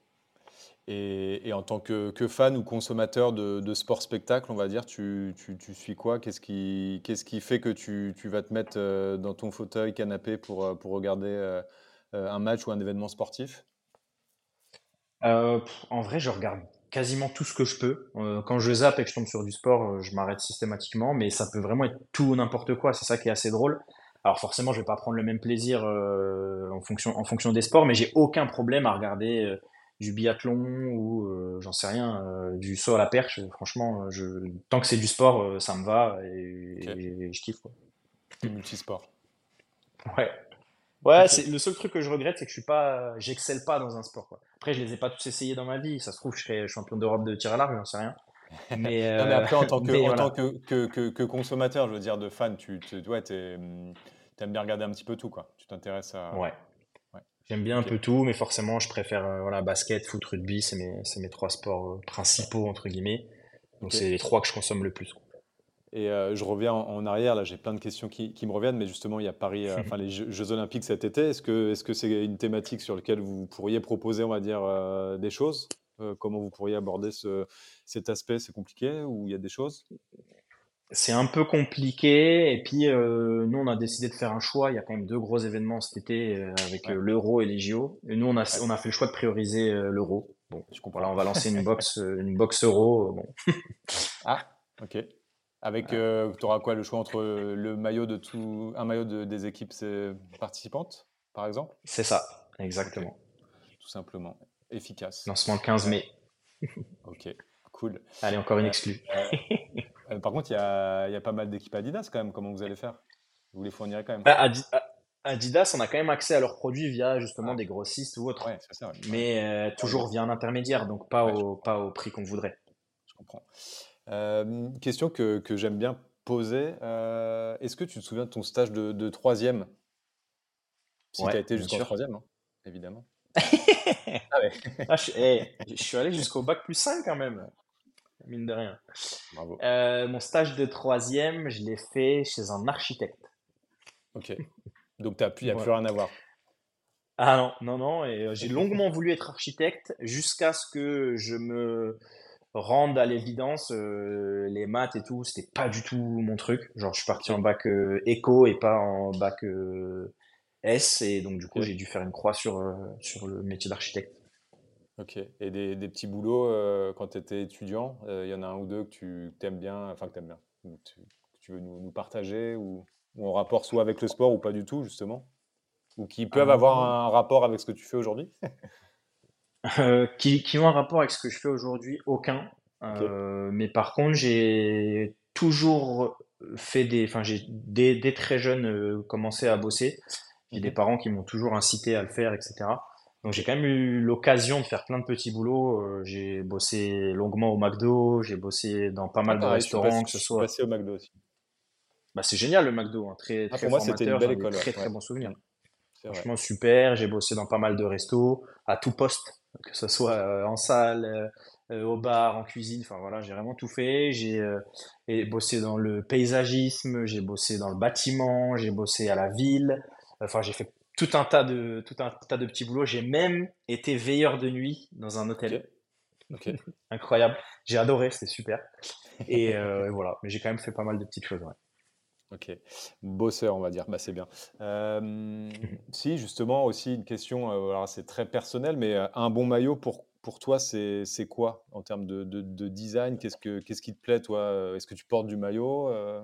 Et et en tant que que fan ou consommateur de de sport spectacle, on va dire, tu tu tu suis quoi? Qu'est-ce qui qu'est-ce qui fait que tu tu vas te mettre, heu, dans ton fauteuil canapé pour, heu, pour regarder, heu heu, un match ou un événement sportif? Euh, pff, en vrai, je regarde quasiment tout ce que je peux. Euh, quand je zappe et que je tombe sur du sport, euh, je m'arrête systématiquement, mais ça peut vraiment être tout ou n'importe quoi. C'est ça qui est assez drôle. Alors forcément, je vais pas prendre le même plaisir euh, en fonction, en fonction des sports, mais j'ai aucun problème à regarder euh, du biathlon ou euh, j'en sais rien, euh, du saut à la perche. Franchement, euh, je, tant que c'est du sport, euh, ça me va OK, et, et je kiffe quoi. tu multisport. Ouais. Ouais, OK. c'est le seul truc que je regrette, c'est que je suis pas, j'excelle pas dans un sport, quoi. Après, je les ai pas tous essayés dans ma vie. Ça se trouve, je serais champion d'Europe de tir à l'arc, j'en sais rien. Mais, Non, mais euh, après en tant que mais en tant voilà. que que que que consommateur, je veux dire de fan, tu tu ouais, tu es, mmh, bien regarder un petit peu tout, quoi. Tu t'intéresses à Ouais. ouais, J'aime bien un OK, peu tout, mais forcément, je préfère, euh, voilà, basket, foot, rugby, c'est mes, c'est mes trois sports euh, principaux, entre guillemets. Donc, OK. c'est les trois que je consomme le plus. Et heu, je reviens en en arrière, là, j'ai plein de questions qui qui me reviennent, mais justement, il y a Paris, heu, enfin les Jeux Jeux olympiques cet été. Est-ce que est-ce que c'est une thématique sur laquelle vous pourriez proposer, on va dire, heu, des choses? Heu, comment vous pourriez aborder ce cet aspect? C'est compliqué ou il y a des choses? C'est un peu compliqué. Et puis, euh, nous, on a décidé de faire un choix. Il y a quand même deux gros événements cet été euh, avec Ouais, euh, l'Euro et les J O. Et nous, on a, ouais, on a fait le choix de prioriser euh, l'Euro. Bon, je voilà, comprends. on va lancer une box, euh, une box Euro. Bon, Ah! OK. Avec, heu, tu auras quoi? Le choix entre, le maillot de tout un maillot de des équipes, c'est participantes, par exemple? c'est ça, OK, exactement. tout simplement. Efficace. Lancement le quinze mai. OK, cool. Allez, encore une Heu exclue. heu, par contre, il y a il y a pas mal d'équipes Adidas quand même, comment vous allez faire? Vous les fournirez quand même? Bah, Adi- A- Adidas, on a quand même accès à leurs produits via justement Ah, des grossistes ou autres, ouais, c'est ça, ouais, ouais. mais euh, toujours Intermédiaire. via un intermédiaire, donc pas Ouais, je au, comprends, pas au prix qu'on voudrait. je comprends. Hem, question que que j'aime bien poser, heu, est-ce que tu te souviens de ton stage de de troisième? Si tu Ouais, as été bien jusqu'en sûr. troisième, hein, évidemment. Ah ouais, Ah, je, eh, je suis allé jusqu'au bac plus cinq quand même, mine de rien. bravo. Euh, mon stage de troisième, je l'ai fait chez un architecte. OK, donc tu pu il y a plus Voilà. rien à voir. Ah non, non, non, et euh, j'ai longuement voulu être architecte jusqu'à ce que je me rende à l'évidence, euh, les maths et tout, c'était pas du tout mon truc. Genre, je suis parti en OK, bac euh, éco et pas en bac euh, S, et donc du coup, OK, j'ai dû faire une croix sur, euh, sur le métier d'architecte. OK, et des des petits boulots, heu, quand tu étais étudiant, heu, il y en a un ou deux que tu tu aimes bien, enfin que tu aimes bien, ou tu que tu veux nous nous partager ou ou en rapport soit avec le sport ou pas du tout justement? Ou qui peuvent avoir Euh, un rapport avec ce que tu fais aujourd'hui? euh, qui, qui ont un rapport avec ce que je fais aujourd'hui, aucun. OK, Euh, mais par contre, j'ai toujours fait des, enfin, j'ai dès, dès très jeune euh, commencé à bosser. J'ai des Mhm. parents qui m'ont toujours incité à le faire, et cetera. Donc Ok. j'ai quand même eu l'occasion de faire plein de petits boulots. Euh, j'ai bossé longuement au McDo, j'ai bossé dans pas Ah, mal de pareil, je suis passé, restaurants, que je ce suis soit. passé au McDo aussi. Bah, c'est génial le McDo, hein, très Ah, très pour moi, c'était une formateur. belle J'en ai eu école, ouais. très très Ouais. bons souvenirs. Mm. C'est vrai. Franchement super. J'ai bossé dans pas mal de restos, à tout poste, que ce soit euh, en salle, euh, euh, au bar, en cuisine. Enfin voilà, j'ai vraiment tout fait. J'ai euh, et bossé dans le paysagisme, j'ai bossé dans le bâtiment, j'ai bossé à la ville. Enfin, j'ai fait tout un tas de tout un tas de petits boulots. J'ai même été veilleur de nuit dans un Ok. hôtel. Ok. Incroyable. J'ai adoré, c'était super. Et, euh, et voilà, mais j'ai quand même fait pas mal de petites choses. Ouais. Ok, bosseur, on va dire, bah, c'est bien. Euh, si, justement, aussi une question, euh, alors c'est très personnel, mais euh, un bon maillot pour, pour toi, c'est, c'est quoi en termes de, de- de design? Qu'est-ce que, qu'est-ce qui te plaît, toi? Euh, Est-ce que tu portes du maillot? euh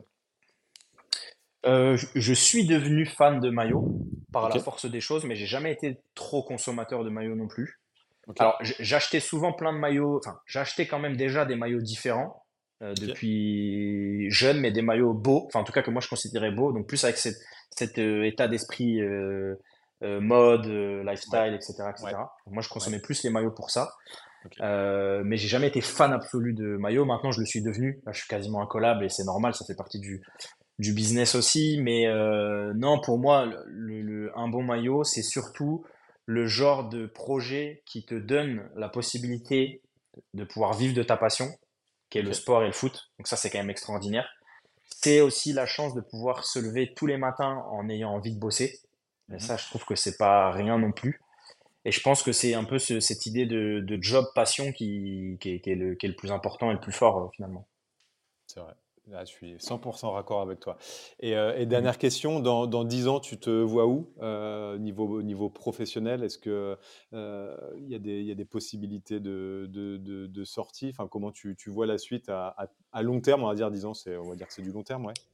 Euh, je je suis devenu fan de maillots par Ok, la force des choses, mais j'ai jamais été trop consommateur de maillots non plus. ok, Alors, j- j'achetais souvent plein de maillots, enfin, j'achetais quand même déjà des maillots différents euh, ok, depuis jeune, mais des maillots beaux, enfin, en tout cas que moi je considérais beaux, donc plus avec cet, cet euh, état d'esprit euh, euh, mode, euh, ouais, lifestyle, et cetera, ouais, et cetera. Donc, moi je ouais, consommais plus les maillots pour ça. ok, Euh, mais j'ai jamais été fan absolu de maillots. Maintenant, je le suis devenu. Là, je suis quasiment incollable et c'est normal, ça fait partie du, du business aussi, mais euh, non, pour moi, le, le- un bon maillot, c'est surtout le genre de projet qui te donne la possibilité de pouvoir vivre de ta passion, qui est ok. le sport et le foot. Donc ça, c'est quand même extraordinaire. C'est aussi la chance de pouvoir se lever tous les matins en ayant envie de bosser. Et Mhm. ça, je trouve que c'est pas rien non plus. Et je pense que c'est un peu ce- cette idée de, de job passion qui, qui est, qui est le, qui est le plus important et le plus fort euh, finalement. C'est vrai. Là, je suis cent pour cent raccord avec toi. Et, euh, et Mhm. dernière question, dans, dans dix ans, tu te vois où euh, niveau, niveau professionnel? Est-ce que euh, il y a des, il y a des possibilités de, de, de, de sortie? Enfin, comment tu, tu vois la suite à, à, à long terme? On va dire dix ans, c'est, on va dire que c'est du long terme, ouais.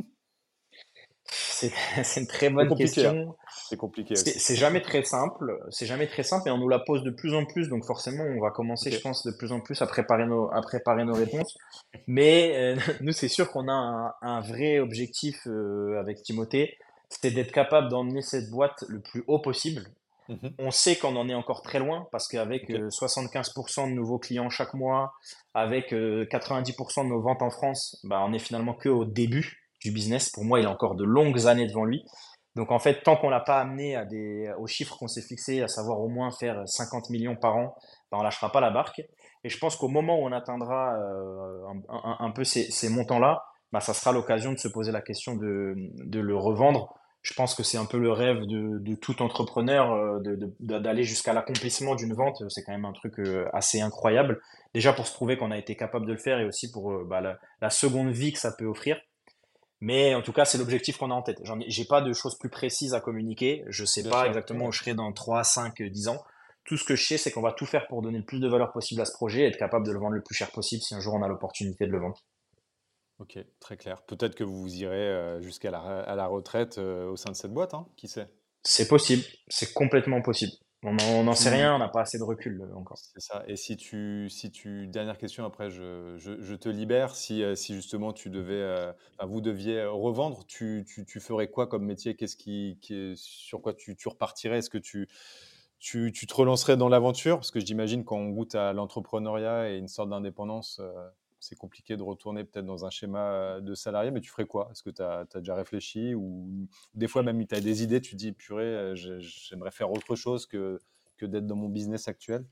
C'est c'est une très C'est bonne compliqué, hein. question. C'est compliqué C'est aussi. c'est jamais très simple, c'est jamais très simple et on nous la pose de plus en plus, donc forcément on va commencer, Ok. je pense, de plus en plus à préparer nos, à préparer nos réponses. Mais euh, nous, c'est sûr qu'on a un, un vrai objectif euh, avec Timothée, c'est d'être capable d'emmener cette boîte le plus haut possible. Mhm. On sait qu'on en est encore très loin parce qu'avec Ok. euh, soixante-quinze pour cent de nouveaux clients chaque mois, avec euh, quatre-vingt-dix pour cent de nos ventes en France, bah, on est finalement que au début du business. Pour moi, il a encore de longues années devant lui. Donc en fait, tant qu'on l'a pas amené à des, aux chiffres qu'on s'est fixés, à savoir au moins faire cinquante millions par an, ben on lâchera pas la barque. Et je pense qu'au moment où on atteindra euh, un, un- un peu ces, ces montants-là, bah, ça sera l'occasion de se poser la question de, de le revendre. Je pense que c'est un peu le rêve de, de tout entrepreneur euh, de, de- d'aller jusqu'à l'accomplissement d'une vente. C'est quand même un truc euh, assez incroyable. Déjà pour se prouver qu'on a été capable de le faire et aussi pour euh, bah, la, la seconde vie que ça peut offrir. Mais en tout cas, c'est l'objectif qu'on a en tête. J'en ai, j'ai pas de choses plus précises à communiquer. Je sais Bien pas sûr. exactement Ouais. où je serai dans trois, cinq, dix ans. Tout ce que je sais, c'est qu'on va tout faire pour donner le plus de valeur possible à ce projet et être capable de le vendre le plus cher possible si un jour on a l'opportunité de le vendre. Ok, très clair. Peut-être que vous irez euh, jusqu'à la, à la retraite euh, au sein de cette boîte, hein, qui sait? C'est possible. C'est complètement possible. On n'en on n'en sait Tu, rien, on n'a pas assez de recul euh, encore. C'est ça. Et si tu, si tu, dernière question, après je, je, je te libère. Si, euh, si justement tu devais, euh, enfin, vous deviez euh, revendre, tu, tu, tu ferais quoi comme métier? Qu'est-ce qui, qui est- sur quoi tu, tu repartirais? Est-ce que tu, tu, tu te relancerais dans l'aventure? Parce que j'imagine quand on goûte à l'entrepreneuriat et une sorte d'indépendance, euh, c'est compliqué de retourner peut-être dans un schéma euh, de salarié, mais tu ferais quoi? Est-ce que tu as, déjà réfléchi ou des fois même tu as des idées, tu te dis, purée, euh, j'ai- j'aimerais faire autre chose que, que d'être dans mon business actuel?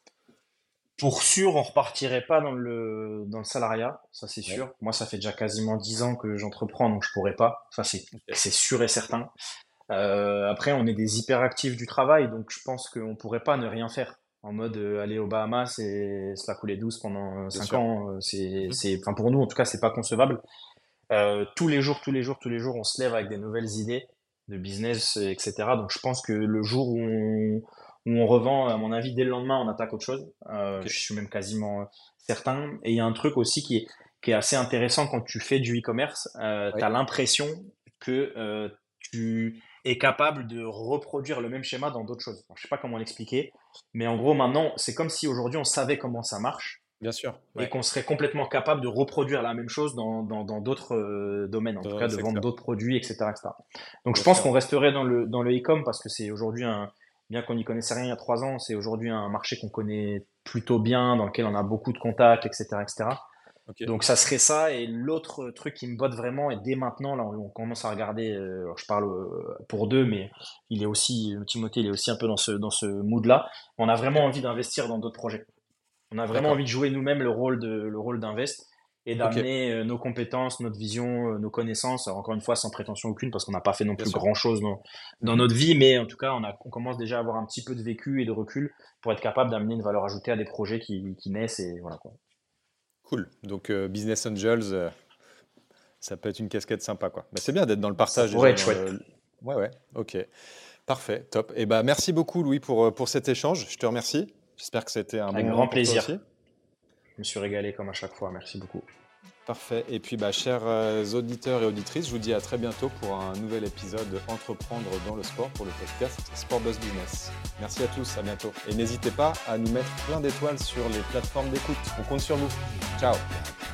Pour sûr, on repartirait pas dans le, dans le salariat, ça c'est Ouais. sûr. Moi, ça fait déjà quasiment dix ans que j'entreprends, donc je pourrais pas. Ça, c'est, Ok. c'est sûr et certain. Euh, après, on est des hyperactifs du travail, donc je pense qu'on pourrait pas ne rien faire. En mode euh, aller aux Bahamas et se la couler douce pendant euh, Bien cinq sûr. ans, euh, c'est, Mhm. c'est, enfin pour nous en tout cas, c'est pas concevable. Euh, tous les jours, tous les jours, tous les jours, on se lève avec des nouvelles idées de business, et cetera. Donc je pense que le jour où on, où on revend, à mon avis, dès le lendemain, on attaque autre chose. Euh, Ok. je suis même quasiment euh, certain. Et il y a un truc aussi qui est, qui est assez intéressant quand tu fais du e-commerce. Euh, tu Oui. as l'impression que euh, tu es capable de reproduire le même schéma dans d'autres choses. Alors, je sais pas comment l'expliquer, mais en gros, maintenant, c'est comme si aujourd'hui on savait comment ça marche. Bien sûr, et ouais, qu'on serait complètement capable de reproduire la même chose dans dans dans d'autres, heu, domaines, en tout dans cas le de vendre secteur, d'autres produits et cetera et cetera. Donc je bien pense sûr. qu'on resterait dans le dans le e-com parce que c'est aujourd'hui un bien qu'on n'y connaissait rien il y a trois ans, c'est aujourd'hui un marché qu'on connaît plutôt bien, dans lequel on a beaucoup de contacts et cetera et cetera. OK, Donc ça serait ça et l'autre truc qui me botte vraiment et dès maintenant là, on on commence à regarder, heu, alors je parle, heu, pour deux, mais il est aussi, heu, Timothée, il est aussi un peu dans ce dans ce mood-là. On a vraiment OK, envie d'investir dans d'autres projets. On a vraiment d'accord. envie de jouer nous-mêmes le rôle de le rôle d'invest et OK, d'amener, heu, nos compétences, notre vision, heu, nos connaissances. Alors encore une fois, sans prétention aucune, parce qu'on n'a pas fait non bien plus sûr. grand-chose dans dans Mmh. notre vie, mais en tout cas, on a on commence déjà à avoir un petit peu de vécu et de recul pour être capable d'amener une valeur ajoutée à des projets qui qui naissent et voilà quoi. Cool. Donc, heu, business angels, heu, ça peut être une casquette sympa, quoi. Bah, c'est bien d'être dans le Ça partage pourrait déjà être dans chouette. le ouais, ouais, OK. Parfait, top. Et ben merci beaucoup Louis pour, heu, pour cet échange. Je te remercie. J'espère que c'était un bon Avec moment grand pour toi plaisir. aussi. Je me suis régalé comme à chaque fois. Merci beaucoup. Parfait. Et puis, bah, chers euh, auditeurs et auditrices, je vous dis à très bientôt pour un nouvel épisode Entreprendre dans le sport pour le podcast Sport Buzz Business. Merci à tous, à bientôt. Et n'hésitez pas à nous mettre plein d'étoiles sur les plateformes d'écoute. On compte sur vous. Ciao.